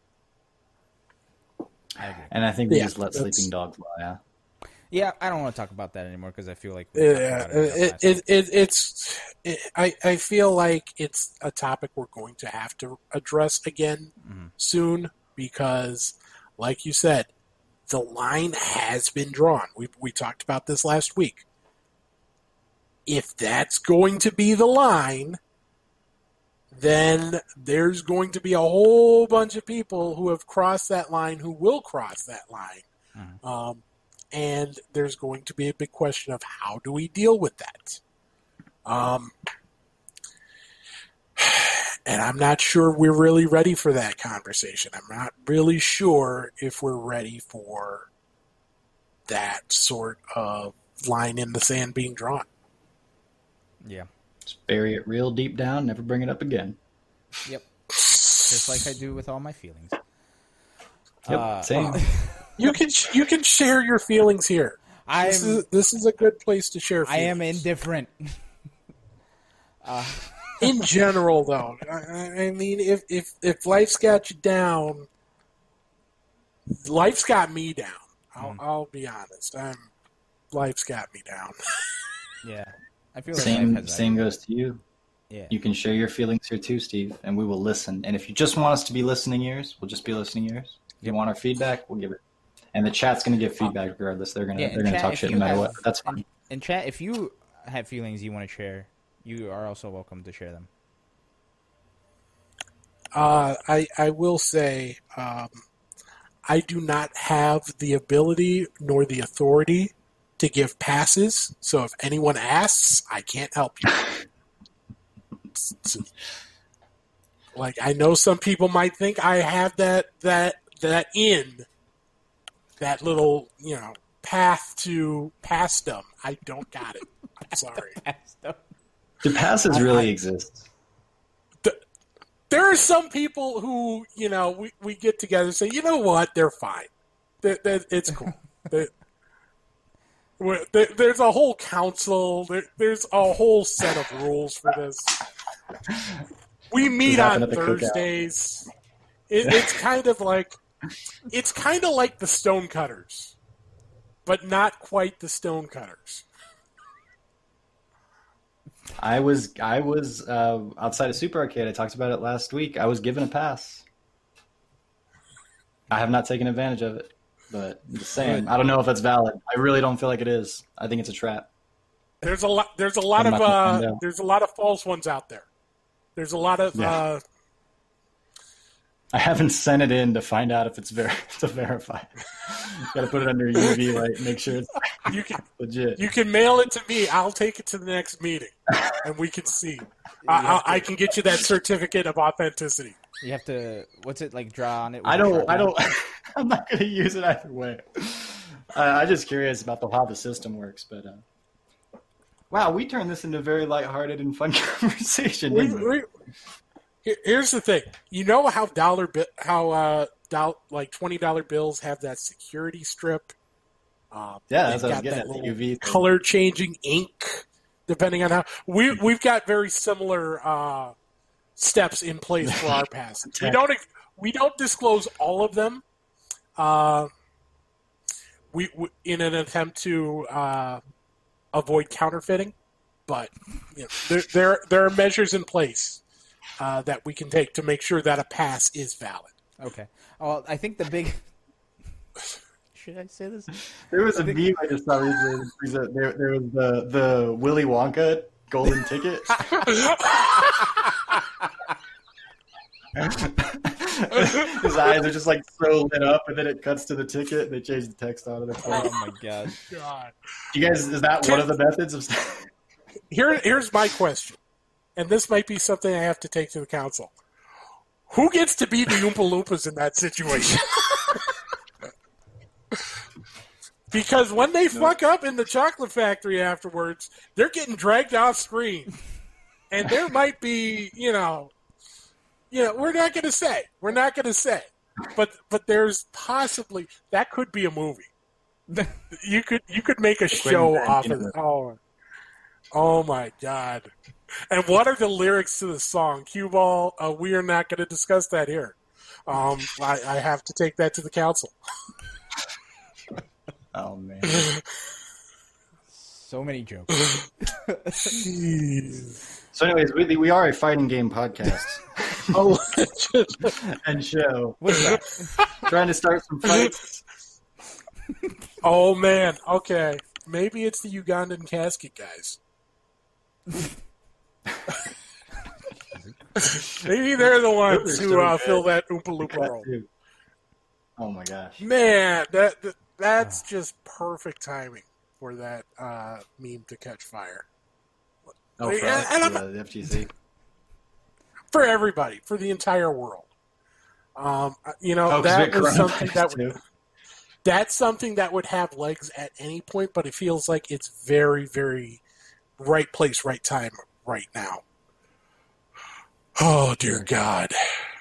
I agree. And I think we Yeah, just let that's- sleeping dogs lie. Yeah. Yeah, I don't want to talk about that anymore because I feel like we talked Yeah, about it enough it, last it, week. it, it's. It, I I feel like it's a topic we're going to have to address again Mhm. soon because, like you said, the line has been drawn. We we talked about this last week. If that's going to be the line, then there's going to be a whole bunch of people who have crossed that line who will cross that line. Mhm. Um, and there's going to be a big question of how do we deal with that. Um, and I'm not sure we're really ready for that conversation. I'm not really sure if we're ready for that sort of line in the sand being drawn. Yeah. Just bury it real deep down, never bring it up again. Yep. Just like I do with all my feelings. Yep, Uh, same. You can you can share your feelings here. I'm, This is, this is a good place to share I feelings. am indifferent. uh, In general, though, I, I mean, if, if if life's got you down, life's got me down. I'll, Mm. I'll be honest. I'm, life's got me down. yeah. I feel like Same, life has same that. goes to you. Yeah. You can share your feelings here too, Steve, and we will listen. And if you just want us to be listening ears, we'll just be listening ears. If you want our feedback, we'll give it. And the chat's going to give feedback regardless. They're going to Yeah, they're and going to chat, talk if shit you no matter have- what. But that's fine. And, and chat, if you have feelings you want to share, you are also welcome to share them. Uh, I I will say, um, I do not have the ability nor the authority to give passes. So if anyone asks, I can't help you. Like, I know some people might think I have that that that in that little, you know, path to pastdom. I don't got it. I'm sorry. Do passes I- really I- exist? There are some people who, you know, we, we get together and say, you know what, they're fine. That that it's cool. That- we're- there- there's a whole council. There, there's a whole set of rules for this. We meet happened on at the cookout. Thursdays. It, it's kind of like it's kind of like the Stonecutters, but not quite the Stonecutters. I was I was uh, outside of Super Arcade. I talked about it last week. I was given a pass. I have not taken advantage of it, but I'm just saying. I don't know if that's valid. I really don't feel like it is. I think it's a trap. There's a lot. There's a lot I'm of not gonna find uh, out. there's a lot of false ones out there. There's a lot of Yeah. uh, I haven't sent it in to find out if it's ver- to verify. Got to put it under U V light, make sure it's you can legit. you can mail it to me. I'll take it to the next meeting, and we can see. I, I, I can get you that certificate of authenticity. You have to, what's it, like draw on it? with I a don't. I Sharpie? don't. I'm not going to use it either way. Uh, I'm just curious about the, how the system works. But uh, wow, we turned this into a very lighthearted and fun conversation. We, didn't we? we, here- here's the thing. You know how dollar bi- how uh dol- like twenty dollar bills have that security strip. Um, Yeah, they've that's what I was got getting that at, the little U V thing. color changing ink, depending on how we we've got very similar uh, steps in place for our passes. We don't ex- we don't disclose all of them. Uh, we, we in an attempt to uh, avoid counterfeiting, but you know, there there there are measures in place uh, that we can take to make sure that a pass is valid. Okay. Well, I think the big. Should I say this? There was a meme I just saw recently. There, there was the the Willy Wonka golden ticket. His eyes are just like so lit up, and then it cuts to the ticket. And they change the text on it. Oh my god. God. You guys, is that one of the methods of? Here, here's my question, and this might be something I have to take to the council. Who gets to be the Oompa Loompas in that situation? Because when they fuck up in the chocolate factory afterwards, they're getting dragged off screen. And there might be, you know, you know, we're not going to say. We're not going to say. But but there's possibly that could be a movie. You could you could make a show off of it. Oh, oh my God. And what are the lyrics to the song? Cue ball, uh, we are not going to discuss that here. Um, I, I have to take that to the council. Oh man. So many jokes. So, anyways, we we are a fighting game podcast Oh, and show. What's that? Trying to start some fights. oh man. Okay. Maybe it's the Ugandan casket guys. Maybe they're the ones Those are who so uh, good. fill that Oompa Loompa That role. too. Oh my gosh. Man, that, that that's just perfect timing for that uh, meme to catch fire. Oh, for and, us, and I'm, the, the F G C. For everybody, for the entire world. Um, you know, Oh, 'cause that we had was something coronavirus that would, too. that's something that would have legs at any point, but it feels like it's very, very right place, right time, right now. Oh dear God!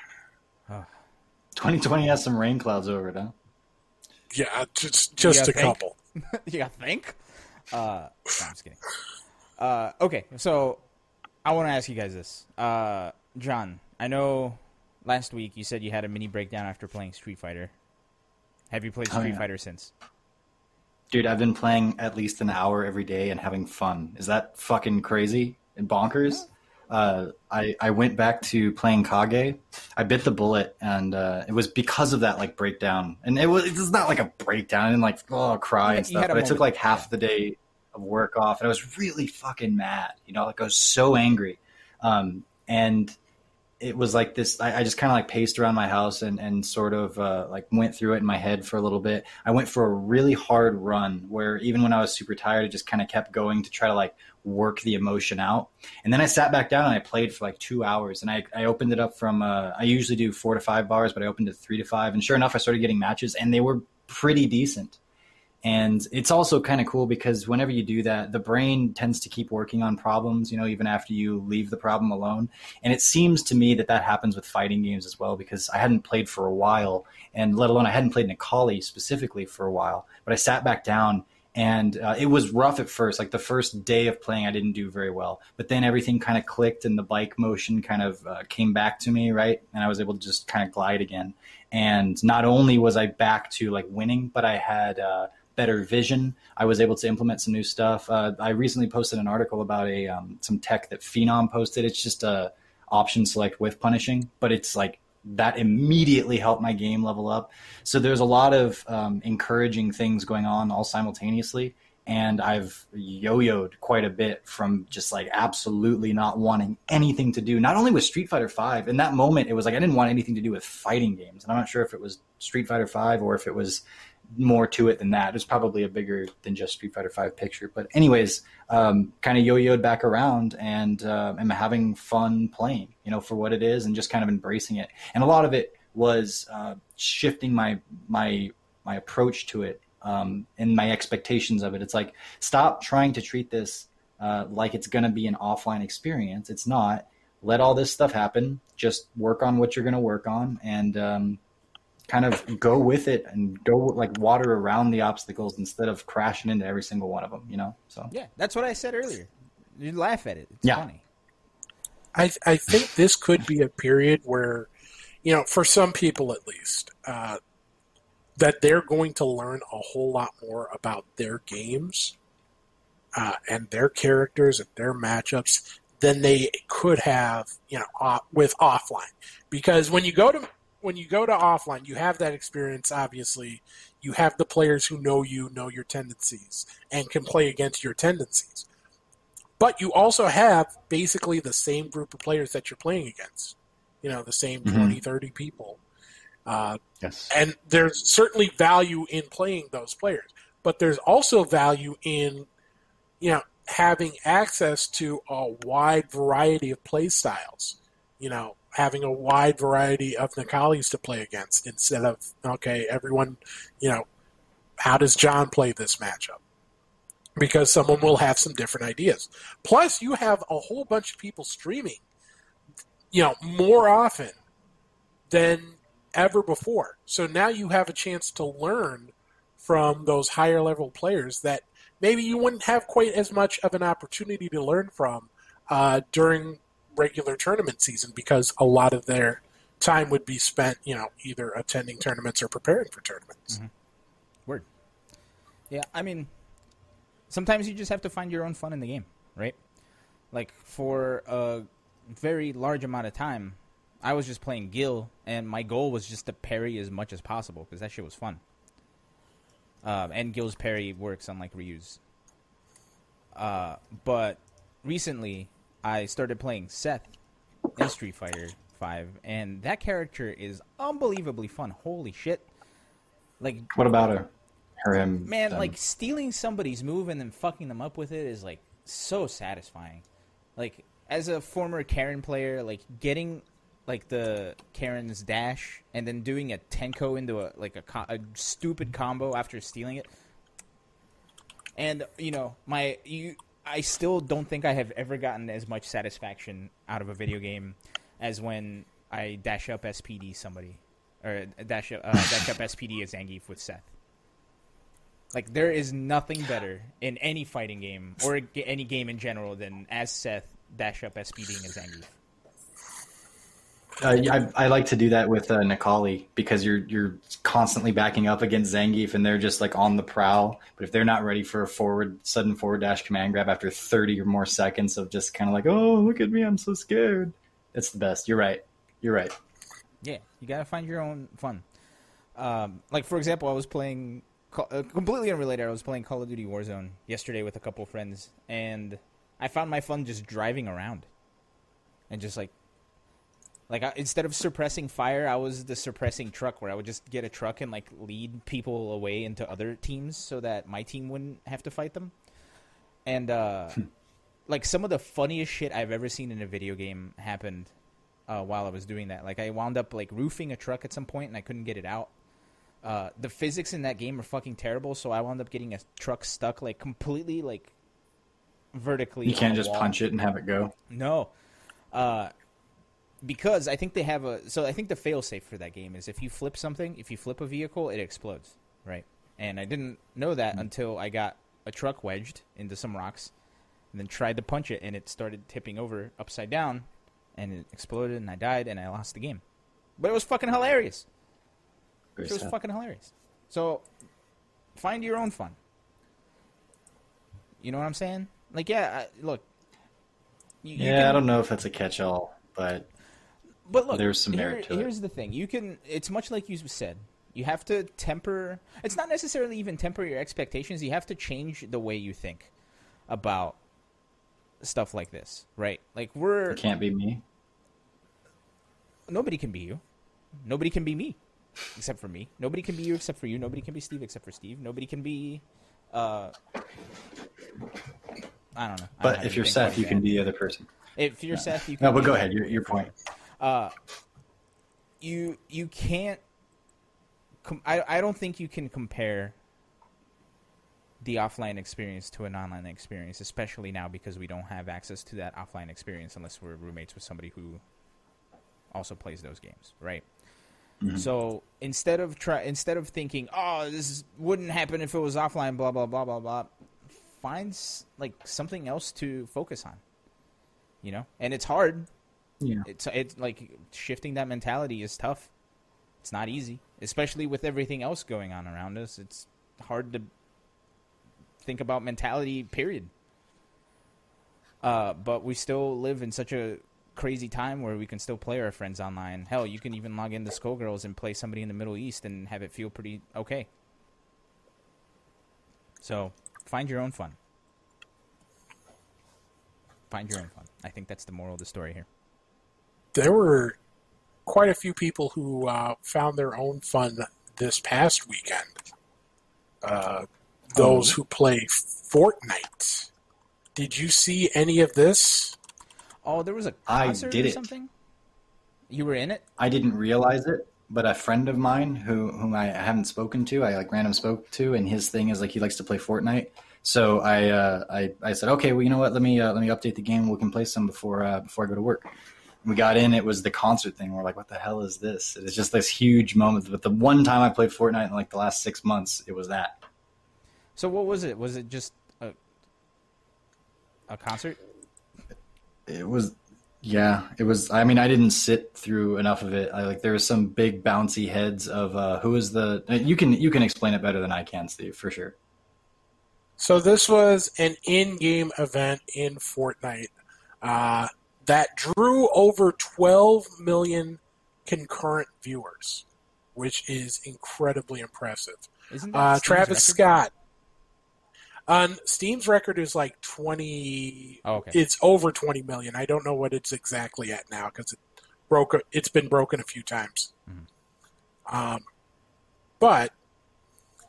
twenty twenty has some rain clouds over it, huh? Yeah, just just a think? couple. You gotta think. Uh, no, I'm just kidding. Uh, okay, so I want to ask you guys this. Uh, John, I know last week you said you had a mini breakdown after playing Street Fighter. Have you played Oh, Street yeah. Fighter since? Dude, I've been playing at least an hour every day and having fun. Is that fucking crazy and bonkers? Uh, I I went back to playing Kage. I bit the bullet, and uh, it was because of that like breakdown. And it was it's not like a breakdown. I didn't like oh cry You- and you stuff. had a But I took moment, like half yeah. the day of work off, and I was really fucking mad. You know, like I was so angry. Um, and it was like this. I, I just kind of like paced around my house and and sort of uh, like went through it in my head for a little bit. I went for a really hard run where even when I was super tired, I just kind of kept going to try to like work the emotion out. And then I sat back down and I played for like two hours. And I I opened it up from uh, I usually do four to five bars, but I opened it three to five. And sure enough, I started getting matches, and they were pretty decent. And it's also kind of cool because whenever you do that, the brain tends to keep working on problems, you know, even after you leave the problem alone. And it seems to me that that happens with fighting games as well, because I hadn't played for a while, and let alone I hadn't played Nikali specifically for a while. But I sat back down, and uh, it was rough at first. Like the first day of playing, I didn't do very well. But then everything kind of clicked, and the bike motion kind of uh, came back to me, right? And I was able to just kind of glide again. And not only was I back to like winning, but I had uh, better vision. I was able to implement some new stuff. Uh, I recently posted an article about a um, some tech that Phenom posted. It's just a option select whiff punishing, but it's like that immediately helped my game level up. So there's a lot of um, encouraging things going on all simultaneously. And I've yo-yoed quite a bit from just like absolutely not wanting anything to do, not only with Street Fighter five. In that moment, it was like I didn't want anything to do with fighting games. And I'm not sure if it was Street Fighter five or if it was more to it than that. It's probably a bigger than just Street Fighter five picture. But anyways, um, kind of yo-yoed back around, and uh, am having fun playing, you know, for what it is, and just kind of embracing it. And a lot of it was uh, shifting my my my approach to it, um, and my expectations of it. It's like, stop trying to treat this uh, like it's going to be an offline experience. It's not. Let all this stuff happen. Just work on what you're going to work on, and um, kind of go with it, and go like water around the obstacles instead of crashing into every single one of them, you know? So Yeah, that's what I said earlier. You laugh at it. It's Yeah. funny. I I think this could be a period where, you know, for some people at least, uh, that they're going to learn a whole lot more about their games uh, and their characters and their matchups than they could have, you know, off, with offline. Because when you go to when you go to offline, you have that experience. Obviously, you have the players who know you, know your tendencies, and can play against your tendencies. But you also have basically the same group of players that you're playing against. You know, the same Mhm. twenty, thirty people. Uh, yes, and there's certainly value in playing those players. But there's also value in, you know, having access to a wide variety of play styles. You know, having a wide variety of Nakalis to play against instead of, okay, everyone, you know, how does John play this matchup? Because someone will have some different ideas. Plus, you have a whole bunch of people streaming, you know, more often than ever before. So now you have a chance to learn from those higher level players that maybe you wouldn't have quite as much of an opportunity to learn from uh, during regular tournament season, because a lot of their time would be spent, you know, either attending tournaments or preparing for tournaments. Mm-hmm. Word. Yeah, I mean, sometimes you just have to find your own fun in the game, right? Like, for a very large amount of time, I was just playing Gil, and my goal was just to parry as much as possible, because that shit was fun. Um, and Gil's parry works unlike Ryu's. Uh, but recently, I started playing Seth in Street Fighter five, and that character is unbelievably fun. Holy shit. Like, what about her? Her him Man, them. like stealing somebody's move and then fucking them up with it is like so satisfying. Like as a former Karen player, like getting like the Karen's dash and then doing a Tenko into a like a, co- a stupid combo after stealing it. And you know, my you I still don't think I have ever gotten as much satisfaction out of a video game as when I dash up S P D somebody or dash up, uh, dash up S P D as Zangief with Seth. Like, there is nothing better in any fighting game, or any game in general, than as Seth dash up SPDing as Zangief. Uh, I, I like to do that with uh, Nikali because you're you're constantly backing up against Zangief and they're just like on the prowl. But if they're not ready for a forward sudden forward dash command grab after thirty or more seconds of just kind of like, oh, look at me, I'm so scared. It's the best. You're right. You're right. Yeah, you gotta find your own fun. Um, like, for example, I was playing... Uh, completely unrelated, I was playing Call of Duty Warzone yesterday with a couple friends, and I found my fun just driving around. And just like... Like, I, instead of suppressing fire, I was the suppressing truck, where I would just get a truck and, like, lead people away into other teams so that my team wouldn't have to fight them. And, uh... like, some of the funniest shit I've ever seen in a video game happened uh, while I was doing that. Like, I wound up, like, roofing a truck at some point, and I couldn't get it out. Uh, the physics in that game are fucking terrible, so I wound up getting a truck stuck, like, completely, like, vertically. You can't on a just wall. punch it and have it go. No. Uh, because I think they have a... So I think the fail-safe for that game is if you flip something, if you flip a vehicle, it explodes, right? And I didn't know that mm-hmm. until I got a truck wedged into some rocks and then tried to punch it, and it started tipping over upside down, and it exploded, and I died, and I lost the game. But it was fucking hilarious. It was fucking hilarious. So, find your own fun. You know what I'm saying? Like, yeah, I, look. You, you yeah, can, I don't know if that's a catch-all, but, but look, there's some merit here, to it. Here's the thing. You can. It's much like you said. You have to temper. It's not necessarily even temper your expectations. You have to change the way you think about stuff like this, right? Like, we're... It can't be me. Nobody can be you. Nobody can be me. Except for me. Nobody can be you except for you. Nobody can be Steve except for Steve. Nobody can be... Uh, I don't know. I but don't if you're Seth, you that. can be the other person. If you're no. Seth, you can No, but be go ahead. Your, your point. Uh, you, you can't... Com- I, I don't think you can compare the offline experience to an online experience, especially now because we don't have access to that offline experience unless we're roommates with somebody who also plays those games, right? Mm-hmm. So instead of try, instead of thinking, oh, this wouldn't happen if it was offline, blah blah blah blah blah, find like something else to focus on, you know. And it's hard. Yeah. It's it's like shifting that mentality is tough. It's not easy, especially with everything else going on around us. It's hard to think about mentality. Period. Uh, but we still live in such a crazy time where we can still play our friends online. Hell, you can even log into Skullgirls and play somebody in the Middle East and have it feel pretty okay. So, find your own fun. Find your own fun. I think that's the moral of the story here. There were quite a few people who uh, found their own fun this past weekend. Uh, those oh. who play Fortnite. Did you see any of this? Oh, there was a concert I did or it. something? You were in it? I didn't realize it, but a friend of mine who whom I haven't spoken to, I like random spoke to, and his thing is like he likes to play Fortnite. So I uh, I I said, okay, well, you know what? Let me uh, let me update the game. We can play some before uh, before I go to work. We got in. It was the concert thing. We're like, what the hell is this? It's just this huge moment. But the one time I played Fortnite in like the last six months, it was that. So what was it? Was it just a a concert? It was, yeah, it was. I mean, I didn't sit through enough of it. I like there was some big bouncy heads of uh, who is the. You can you can explain it better than I can, Steve, for sure. So this was an in-game event in Fortnite uh, that drew over twelve million concurrent viewers, which is incredibly impressive. Isn't that uh, Steve's Travis record? Scott. On Steam's record is like twenty. Oh, okay. It's over twenty million. I don't know what it's exactly at now because it broke. It's been broken a few times. Mm-hmm. Um, but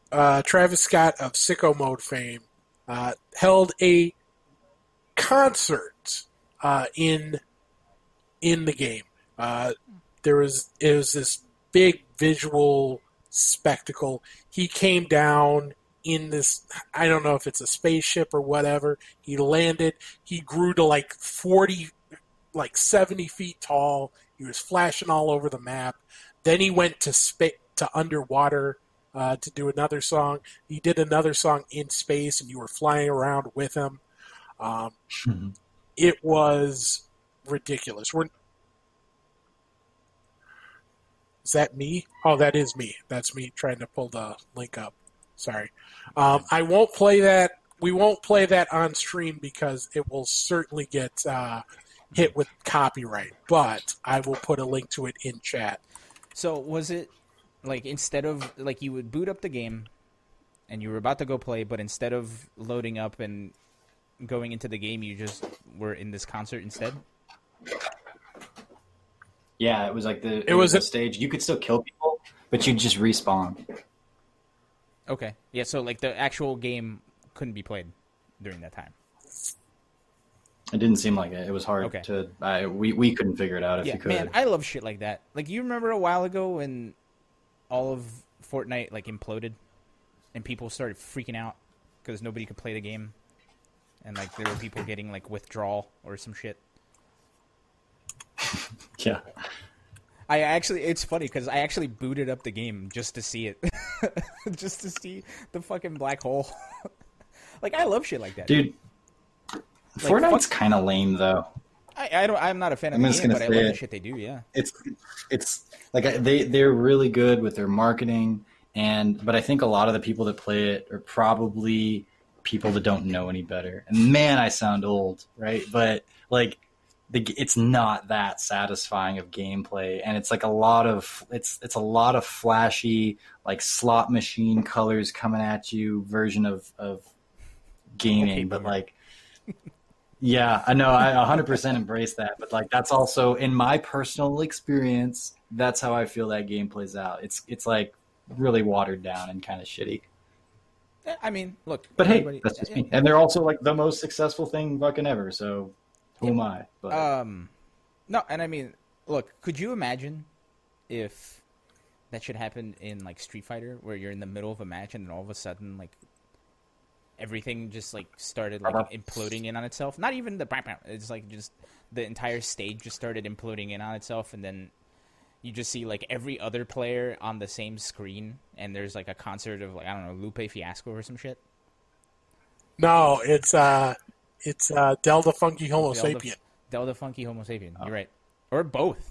uh, Travis Scott of Sicko Mode fame, uh, held a concert uh, in in the game. Uh, there was it was this big visual spectacle. He came down in this, I don't know if it's a spaceship or whatever. He landed. He grew to like forty, like seventy feet tall. He was flashing all over the map. Then he went to spa- to underwater uh, to do another song. He did another song in space, and you were flying around with him. Um, Mm-hmm. It was ridiculous. We're, is that me? Oh, that is me. That's me trying to pull the link up. Sorry. Um, I won't play that. We won't play that on stream because it will certainly get uh, hit with copyright. But I will put a link to it in chat. So was it like instead of like you would boot up the game and you were about to go play, but instead of loading up and going into the game, you just were in this concert instead? Yeah, it was like the it, It was was a a- stage. You could still kill people, but you'd just respawn. Okay. Yeah, so like the actual game couldn't be played during that time. It didn't seem like it. It was hard Okay. to. I, we we couldn't figure it out if Yeah, you could. man, I love shit like that. Like, you remember a while ago when all of Fortnite like imploded and people started freaking out because nobody could play the game, and like there were people getting like withdrawal or some shit. yeah. I actually, it's funny because I actually booted up the game just to see it, just to see the fucking black hole. Like, I love shit like that, Dude, Fortnite's kind of lame though. I, I don't. I'm not a fan of I'm the just game, gonna but I say love the it. shit they do. Yeah. It's it's like I- they they're really good with their marketing, and but I think a lot of the people that play it are probably people that don't know any better. And man, I sound old, right? But like the it's not that satisfying of gameplay, and it's like a lot of it's it's a lot of flashy like slot machine colors coming at you version of of gaming, Okay, but boomer. like. Yeah, I know. I one hundred percent embrace that, but like that's also in my personal experience. That's how I feel that game plays out. It's it's like really watered down and kind of shitty. Eh, I mean, look. But hey, everybody- that's just yeah, me. And they're also like the most successful thing fucking ever. So who am I? But Um, no, and I mean, look. Could you imagine if that should happen in like Street Fighter, where you're in the middle of a match and then all of a sudden, like everything just like started like Uh-huh. imploding in on itself? Not even the it's like just the entire stage just started imploding in on itself, and then you just see like every other player on the same screen, and there's like a concert of like I don't know Lupe Fiasco or some shit. No, it's uh, it's uh, Delta Funky Homo Delta- Sapien Delta Funky Homo Sapien. You're right, or both.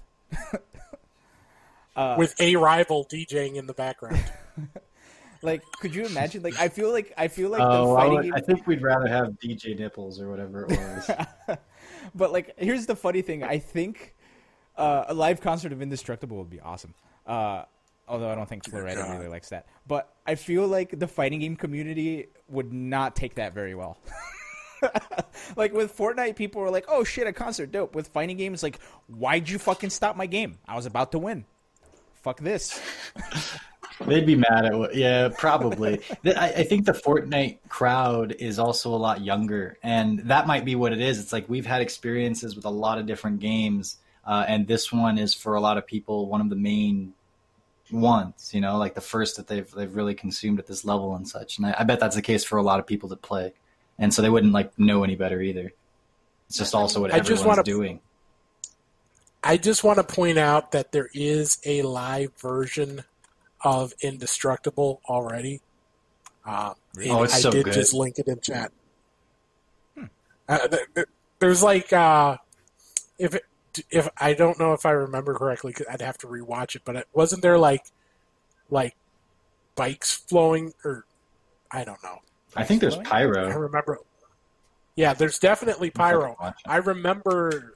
with a rival DJing in the background. Like, could you imagine? Like, I feel like I feel like oh, the I, fighting would- game. I think we'd rather have D J Nipples or whatever it was. But like, here's the funny thing. I think uh, a live concert of Indestructible would be awesome. Uh, although I don't think Florida God. really likes that. But I feel like the fighting game community would not take that very well. Like with Fortnite, people were like, "Oh shit, a concert, dope." With fighting games, like, why'd you fucking stop my game? I was about to win. Fuck this. They'd be mad at what? Yeah, probably. I, I think the Fortnite crowd is also a lot younger, and that might be what it is. It's like we've had experiences with a lot of different games, uh, and this one is for a lot of people one of the main ones. You know, like the first that they've they've really consumed at this level and such. And I, I bet that's the case for a lot of people that play, and so they wouldn't like know any better either. It's just also what I just everyone's wanna- doing. I just want to point out that there is a live version of Indestructible already. Uh, and Oh, it's I so did good. just link it in chat. Uh, th- th- there's like uh, if it, if I don't know if I remember correctly, 'cause I'd have to rewatch it. But it, wasn't there like like bikes flowing or I don't know. I think there's I I pyro. remember. Yeah, there's definitely pyro. Fucking watch it. I remember.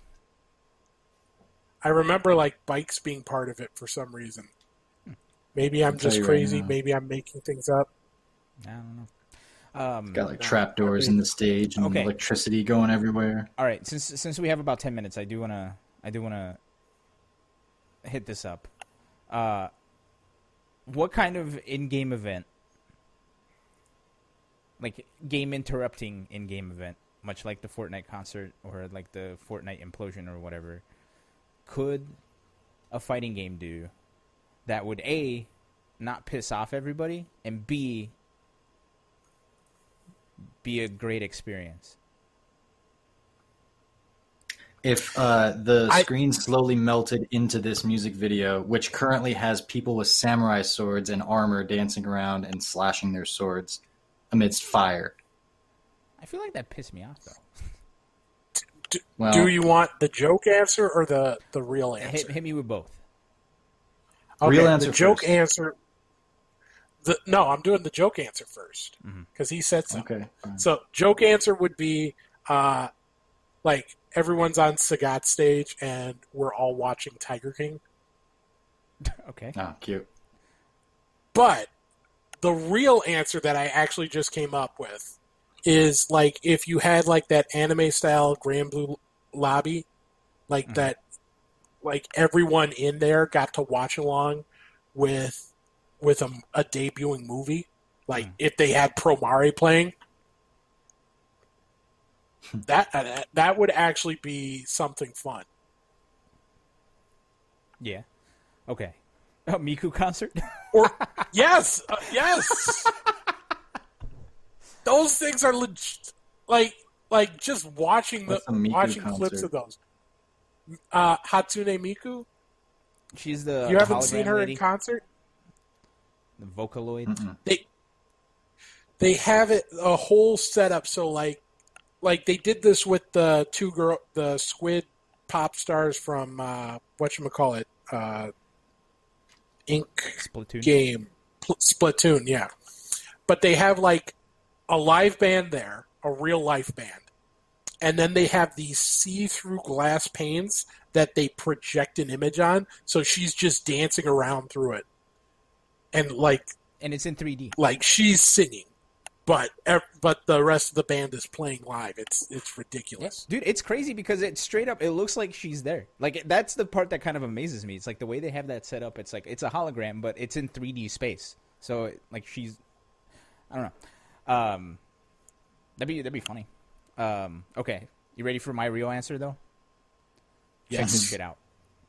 I remember like bikes being part of it for some reason. Maybe I'm I'll tell just you right crazy. now. Maybe I'm making things up. I don't know. Um, Got like trapdoors in the stage and Okay. electricity going everywhere. all right, since since we have about ten minutes, I do wanna I do wanna hit this up. Uh, what kind of in-game event like game interrupting in-game event, much like the Fortnite concert or like the Fortnite implosion or whatever, could a fighting game do that would A, not piss off everybody, and B, be a great experience? If uh, the I- screen slowly melted into this music video, which currently has people with samurai swords and armor dancing around and slashing their swords amidst fire. I feel like that pissed me off, though. Do, Well- do you want the joke answer or the, the real answer? Hit, hit me with both. Okay, Real answer the joke first. answer. The, no, I'm doing the joke answer first Mhm. because he said so. Okay. fine. So joke answer would be uh, like everyone's on Sagat stage and we're all watching Tiger King. Okay. Oh, cute. But the real answer that I actually just came up with is like if you had like that anime style Grand Blue lobby, like Mhm. that, like everyone in there got to watch along with with a, a debuting movie. Like Mhm. if they had Promare playing, that uh, that would actually be something fun. Yeah. Okay. A Miku concert? Or yes, uh, yes. Those things are legit. Like, like just watching the What's a Miku watching clips concert? of those. Uh, Hatsune Miku. She's the you haven't hologram seen her lady, in concert. the Vocaloid. Mm-mm. They they have it a whole setup. So like, like they did this with the two girl, the squid pop stars from uh, whatchamacallit, uh, Ink Splatoon. game, Pl- Splatoon, yeah. But they have like a live band there, a real life band, and then they have these see-through glass panes that they project an image on. So she's just dancing around through it, and like And it's in three D. like she's singing, but ev- but the rest of the band is playing live. It's it's ridiculous. Dude, it's crazy because it straight up, it looks like she's there. Like, that's the part that kind of amazes me. It's like the way they have that set up. It's like, it's a hologram, but it's in three D space. So, like, she's, I don't know. Um, that'd be, that'd be funny. Um, okay. You ready for my real answer, though? Check Yes. this shit out.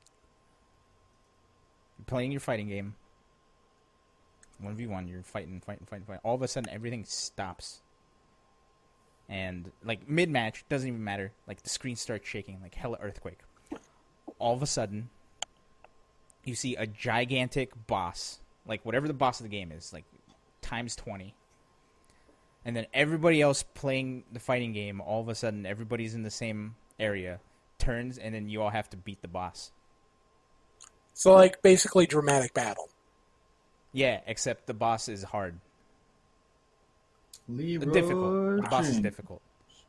You're playing your fighting game. one v one, you're fighting, fighting, fighting, fighting. All of a sudden, everything stops. And, like, mid-match, doesn't even matter. Like, the screen starts shaking, like hella earthquake. All of a sudden, you see a gigantic boss. Like, whatever the boss of the game is, like, times twenty. And then everybody else playing the fighting game, all of a sudden, everybody's in the same area, turns, and then you all have to beat the boss. So like basically dramatic battle. Yeah, except the boss is hard. Leroy Difficult. The boss is Jenkins. difficult.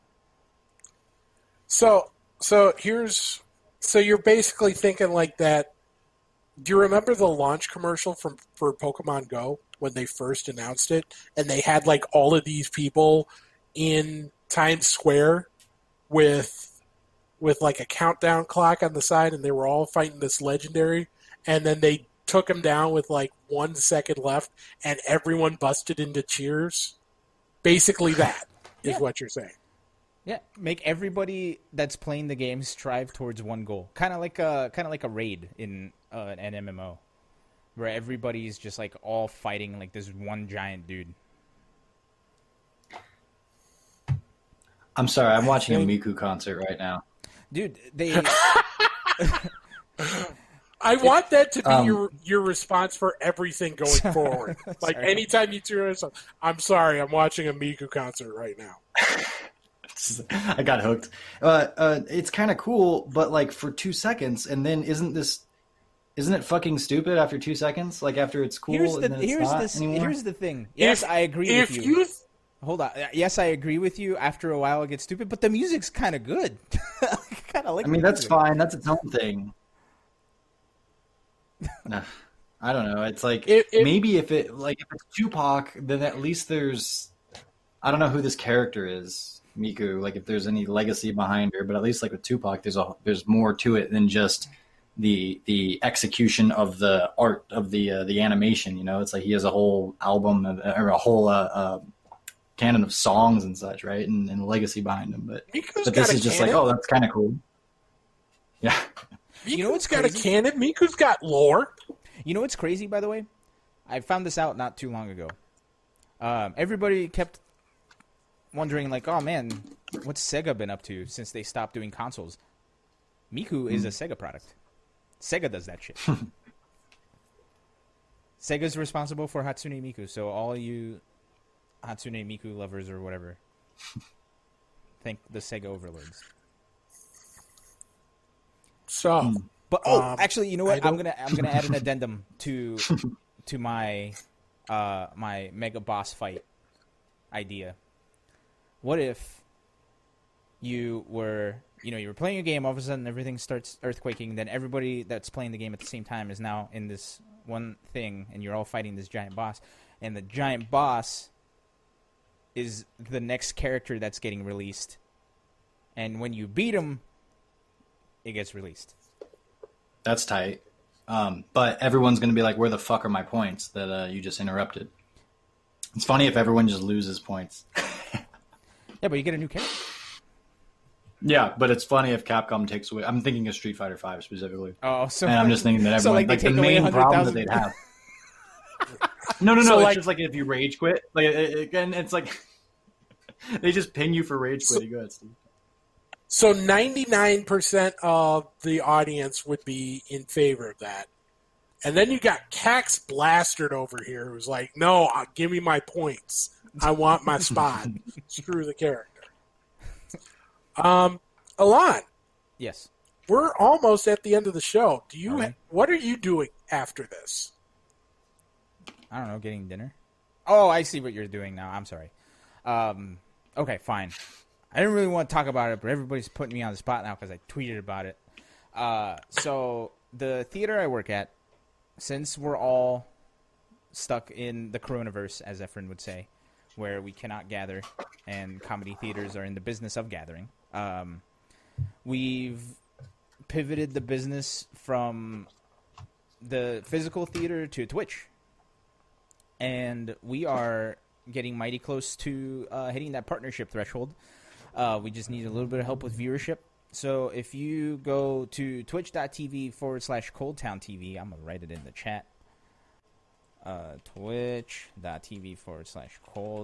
So so here's so you're basically thinking like that. Do you remember the launch commercial from for Pokemon Go when they first announced it, and they had like all of these people in Times Square with with like a countdown clock on the side, and they were all fighting this legendary, and then they took him down with like one second left, and everyone busted into cheers. Basically, that is Yeah. what you're saying. Yeah, make everybody that's playing the game strive towards one goal. Kind of like a kind of like a raid in uh, an M M O, where everybody's just like all fighting like this one giant dude. I'm sorry, I'm watching a Thank- Miku concert right now. Dude, they I want that to be Um, your your response for everything going forward. Like Sorry. anytime you turn on something, I'm sorry, I'm watching a Miku concert right now. I got hooked. Uh, uh, it's kind of cool, but like for two seconds, and then isn't this? Isn't it fucking stupid after two seconds? Like after it's cool, here's the and then it's here's not the anymore? here's the thing. Yes, If- I agree If with you, Hold on. Yes, I agree with you. After a while, it gets stupid, but the music's kind of good. I kind of like. I mean, the that's music. fine. That's its own thing. Nah, I don't know. It's like If- if- maybe if it like if it's Tupac, then at least there's I don't know who this character is, Miku. Like if there's any legacy behind her, but at least like with Tupac, there's a there's more to it than just the the execution of the art of the uh, the animation. You know, it's like he has a whole album of, or a whole uh, uh, canon of songs and such, right? And, and the legacy behind them. But Miku's but this got a is just canon. like, oh, that's kind of cool. Yeah. Miku's You know what's got crazy? a canon. Miku's got lore. You know what's crazy, by the way? I found this out not too long ago. Um, everybody kept wondering, like, oh man, what's Sega been up to since they stopped doing consoles? Miku is a Sega product. Sega does that shit. Sega's responsible for Hatsune Miku, so all you Hatsune Miku lovers or whatever, thank the Sega overlords. So, But oh, Um, actually, you know I what? I'm don't- gonna I'm gonna add an addendum to to my uh my mega boss fight idea. What if you were you know you were playing a game, all of a sudden everything starts earthquaking, then everybody that's playing the game at the same time is now in this one thing, and you're all fighting this giant boss, and the giant boss is the next character that's getting released, and when you beat him, it gets released. That's tight. Um, but everyone's going to be like, where the fuck are my points that uh, you just interrupted? It's funny if everyone just loses points. Yeah, but you get a new character. Yeah, but it's funny if Capcom takes away. I'm thinking of Street Fighter five specifically. Oh, so And I'm just thinking that so everyone, like, like, they the take away main problem that one hundred they'd thousand. have. No, no, no. So, it's like- just like if you rage quit. Like, it, it- and it's like, they just ping you for rage quitting. Go ahead, Steve. so ninety-nine percent of the audience would be in favor of that. And then you got Cax Blastard over here who's like, no, uh, give me my points. I want my spot. Screw the character. Um, Alon, Yes. we're almost at the end of the show. Do you? Okay. What are you doing after this? I don't know, getting dinner. Oh, I see what you're doing now. I'm sorry. Um, okay, fine. I didn't really want to talk about it, but everybody's putting me on the spot now because I tweeted about it. Uh, so the theater I work at, since we're all stuck in the coronavirus, as Efren would say, where we cannot gather, and comedy theaters are in the business of gathering, um, we've pivoted the business from the physical theater to Twitch. And we are getting mighty close to uh, hitting that partnership threshold. Uh, we just need a little bit of help with viewership. So if you go to twitch.tv forward slash coldtowntv, I'm going to write it in the chat. Uh, twitch.tv forward slash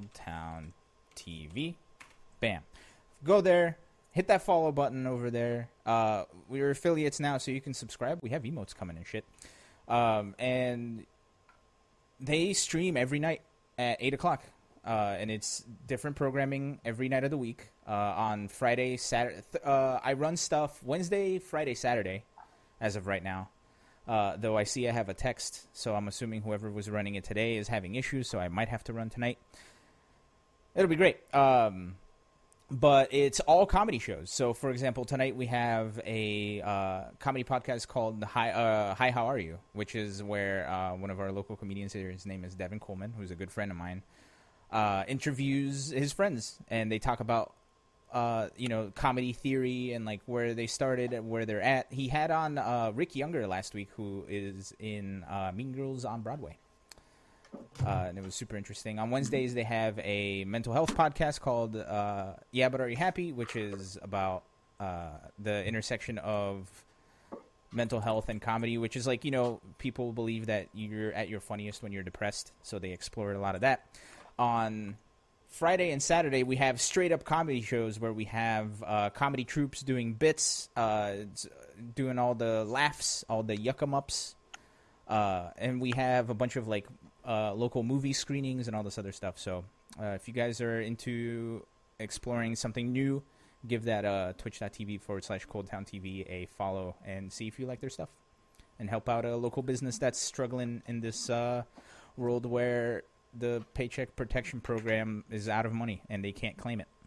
coldtowntv. Bam. Go there. Hit that follow button over there. Uh, we're affiliates now, so you can subscribe. We have emotes coming and shit. Um, and they stream every night at eight o'clock. Uh, and it's different programming every night of the week. Uh, on Friday, Saturday, uh, I run stuff Wednesday, Friday, Saturday, as of right now. Uh, though I see I have a text, so I'm assuming whoever was running it today is having issues, so I might have to run tonight. It'll be great. Um, but it's all comedy shows. So, for example, tonight we have a uh, comedy podcast called Hi, uh, Hi, How Are You? Which is where uh, one of our local comedians here, his name is Devin Coleman, who's a good friend of mine, uh, interviews his friends, and they talk about uh, you know, comedy theory and like where they started and where they're at. He had on uh, Rick Younger last week, who is in uh, Mean Girls on Broadway. Uh, and it was super interesting. On Wednesdays, they have a mental health podcast called uh, Yeah, But Are You Happy?, which is about uh, the intersection of mental health and comedy, which is like, you know, people believe that you're at your funniest when you're depressed, so they explore a lot of that. On Friday and Saturday, we have straight-up comedy shows where we have uh, comedy troupes doing bits, uh, doing all the laughs, all the yuck-em-ups, uh, and we have a bunch of, like, uh, local movie screenings and all this other stuff. So uh, if you guys are into exploring something new, give that uh, twitch.tv forward slash coldtowntv a follow and see if you like their stuff. And help out a local business that's struggling in this uh, world where the Paycheck Protection Program is out of money and they can't claim it.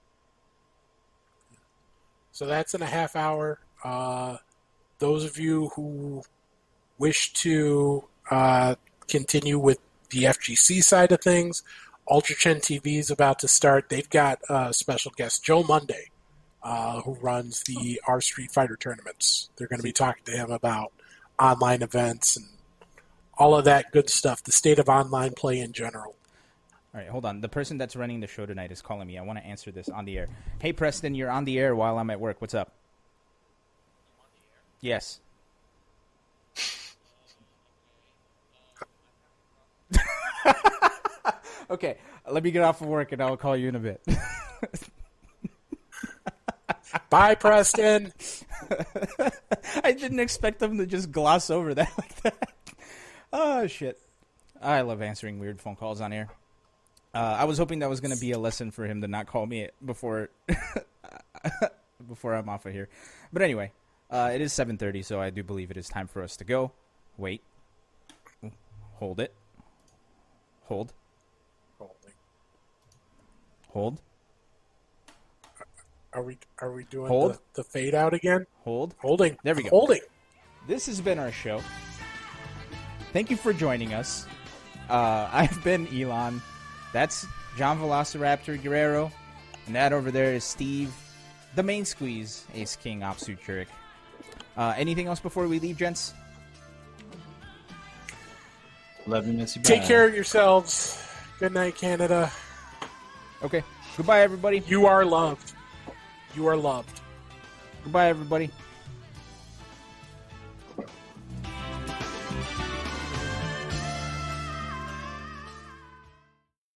So that's in a half hour. Uh, those of you who wish to uh, continue with the F G C side of things, UltraChen T V is about to start. They've got uh, special guest Joe Monday, uh, who runs the R Street Fighter tournaments. They're going to be talking to him about online events and all of that good stuff, the state of online play in general. All right, hold on. The person that's running the show tonight is calling me. I want to answer this on the air. Hey, Preston, you're on the air while I'm at work. What's up? Yes. Okay, let me get off of work and I'll call you in a bit. Bye, Preston. I didn't expect them to just gloss over that like that. Oh, shit. I love answering weird phone calls on air. Uh, I was hoping that was going to be a lesson for him to not call me before before I'm off of here. But anyway, uh, it is seven thirty, so I do believe it is time for us to go. Wait. Hold it. Hold. Holding. Hold. Are we are we doing Hold. the, the fade out again? Hold. Holding. There we go. Holding. This has been our show. Thank you for joining us. Uh, I've been Elon. That's John Velociraptor Guerrero. And that over there is Steve, the main squeeze, Ace King, Opsu Churik. Uh, anything else before we leave, gents? Love you, Missy. Take Bye. care of yourselves. Good night, Canada. Okay. Goodbye, everybody. You are loved. You are loved. Goodbye, everybody.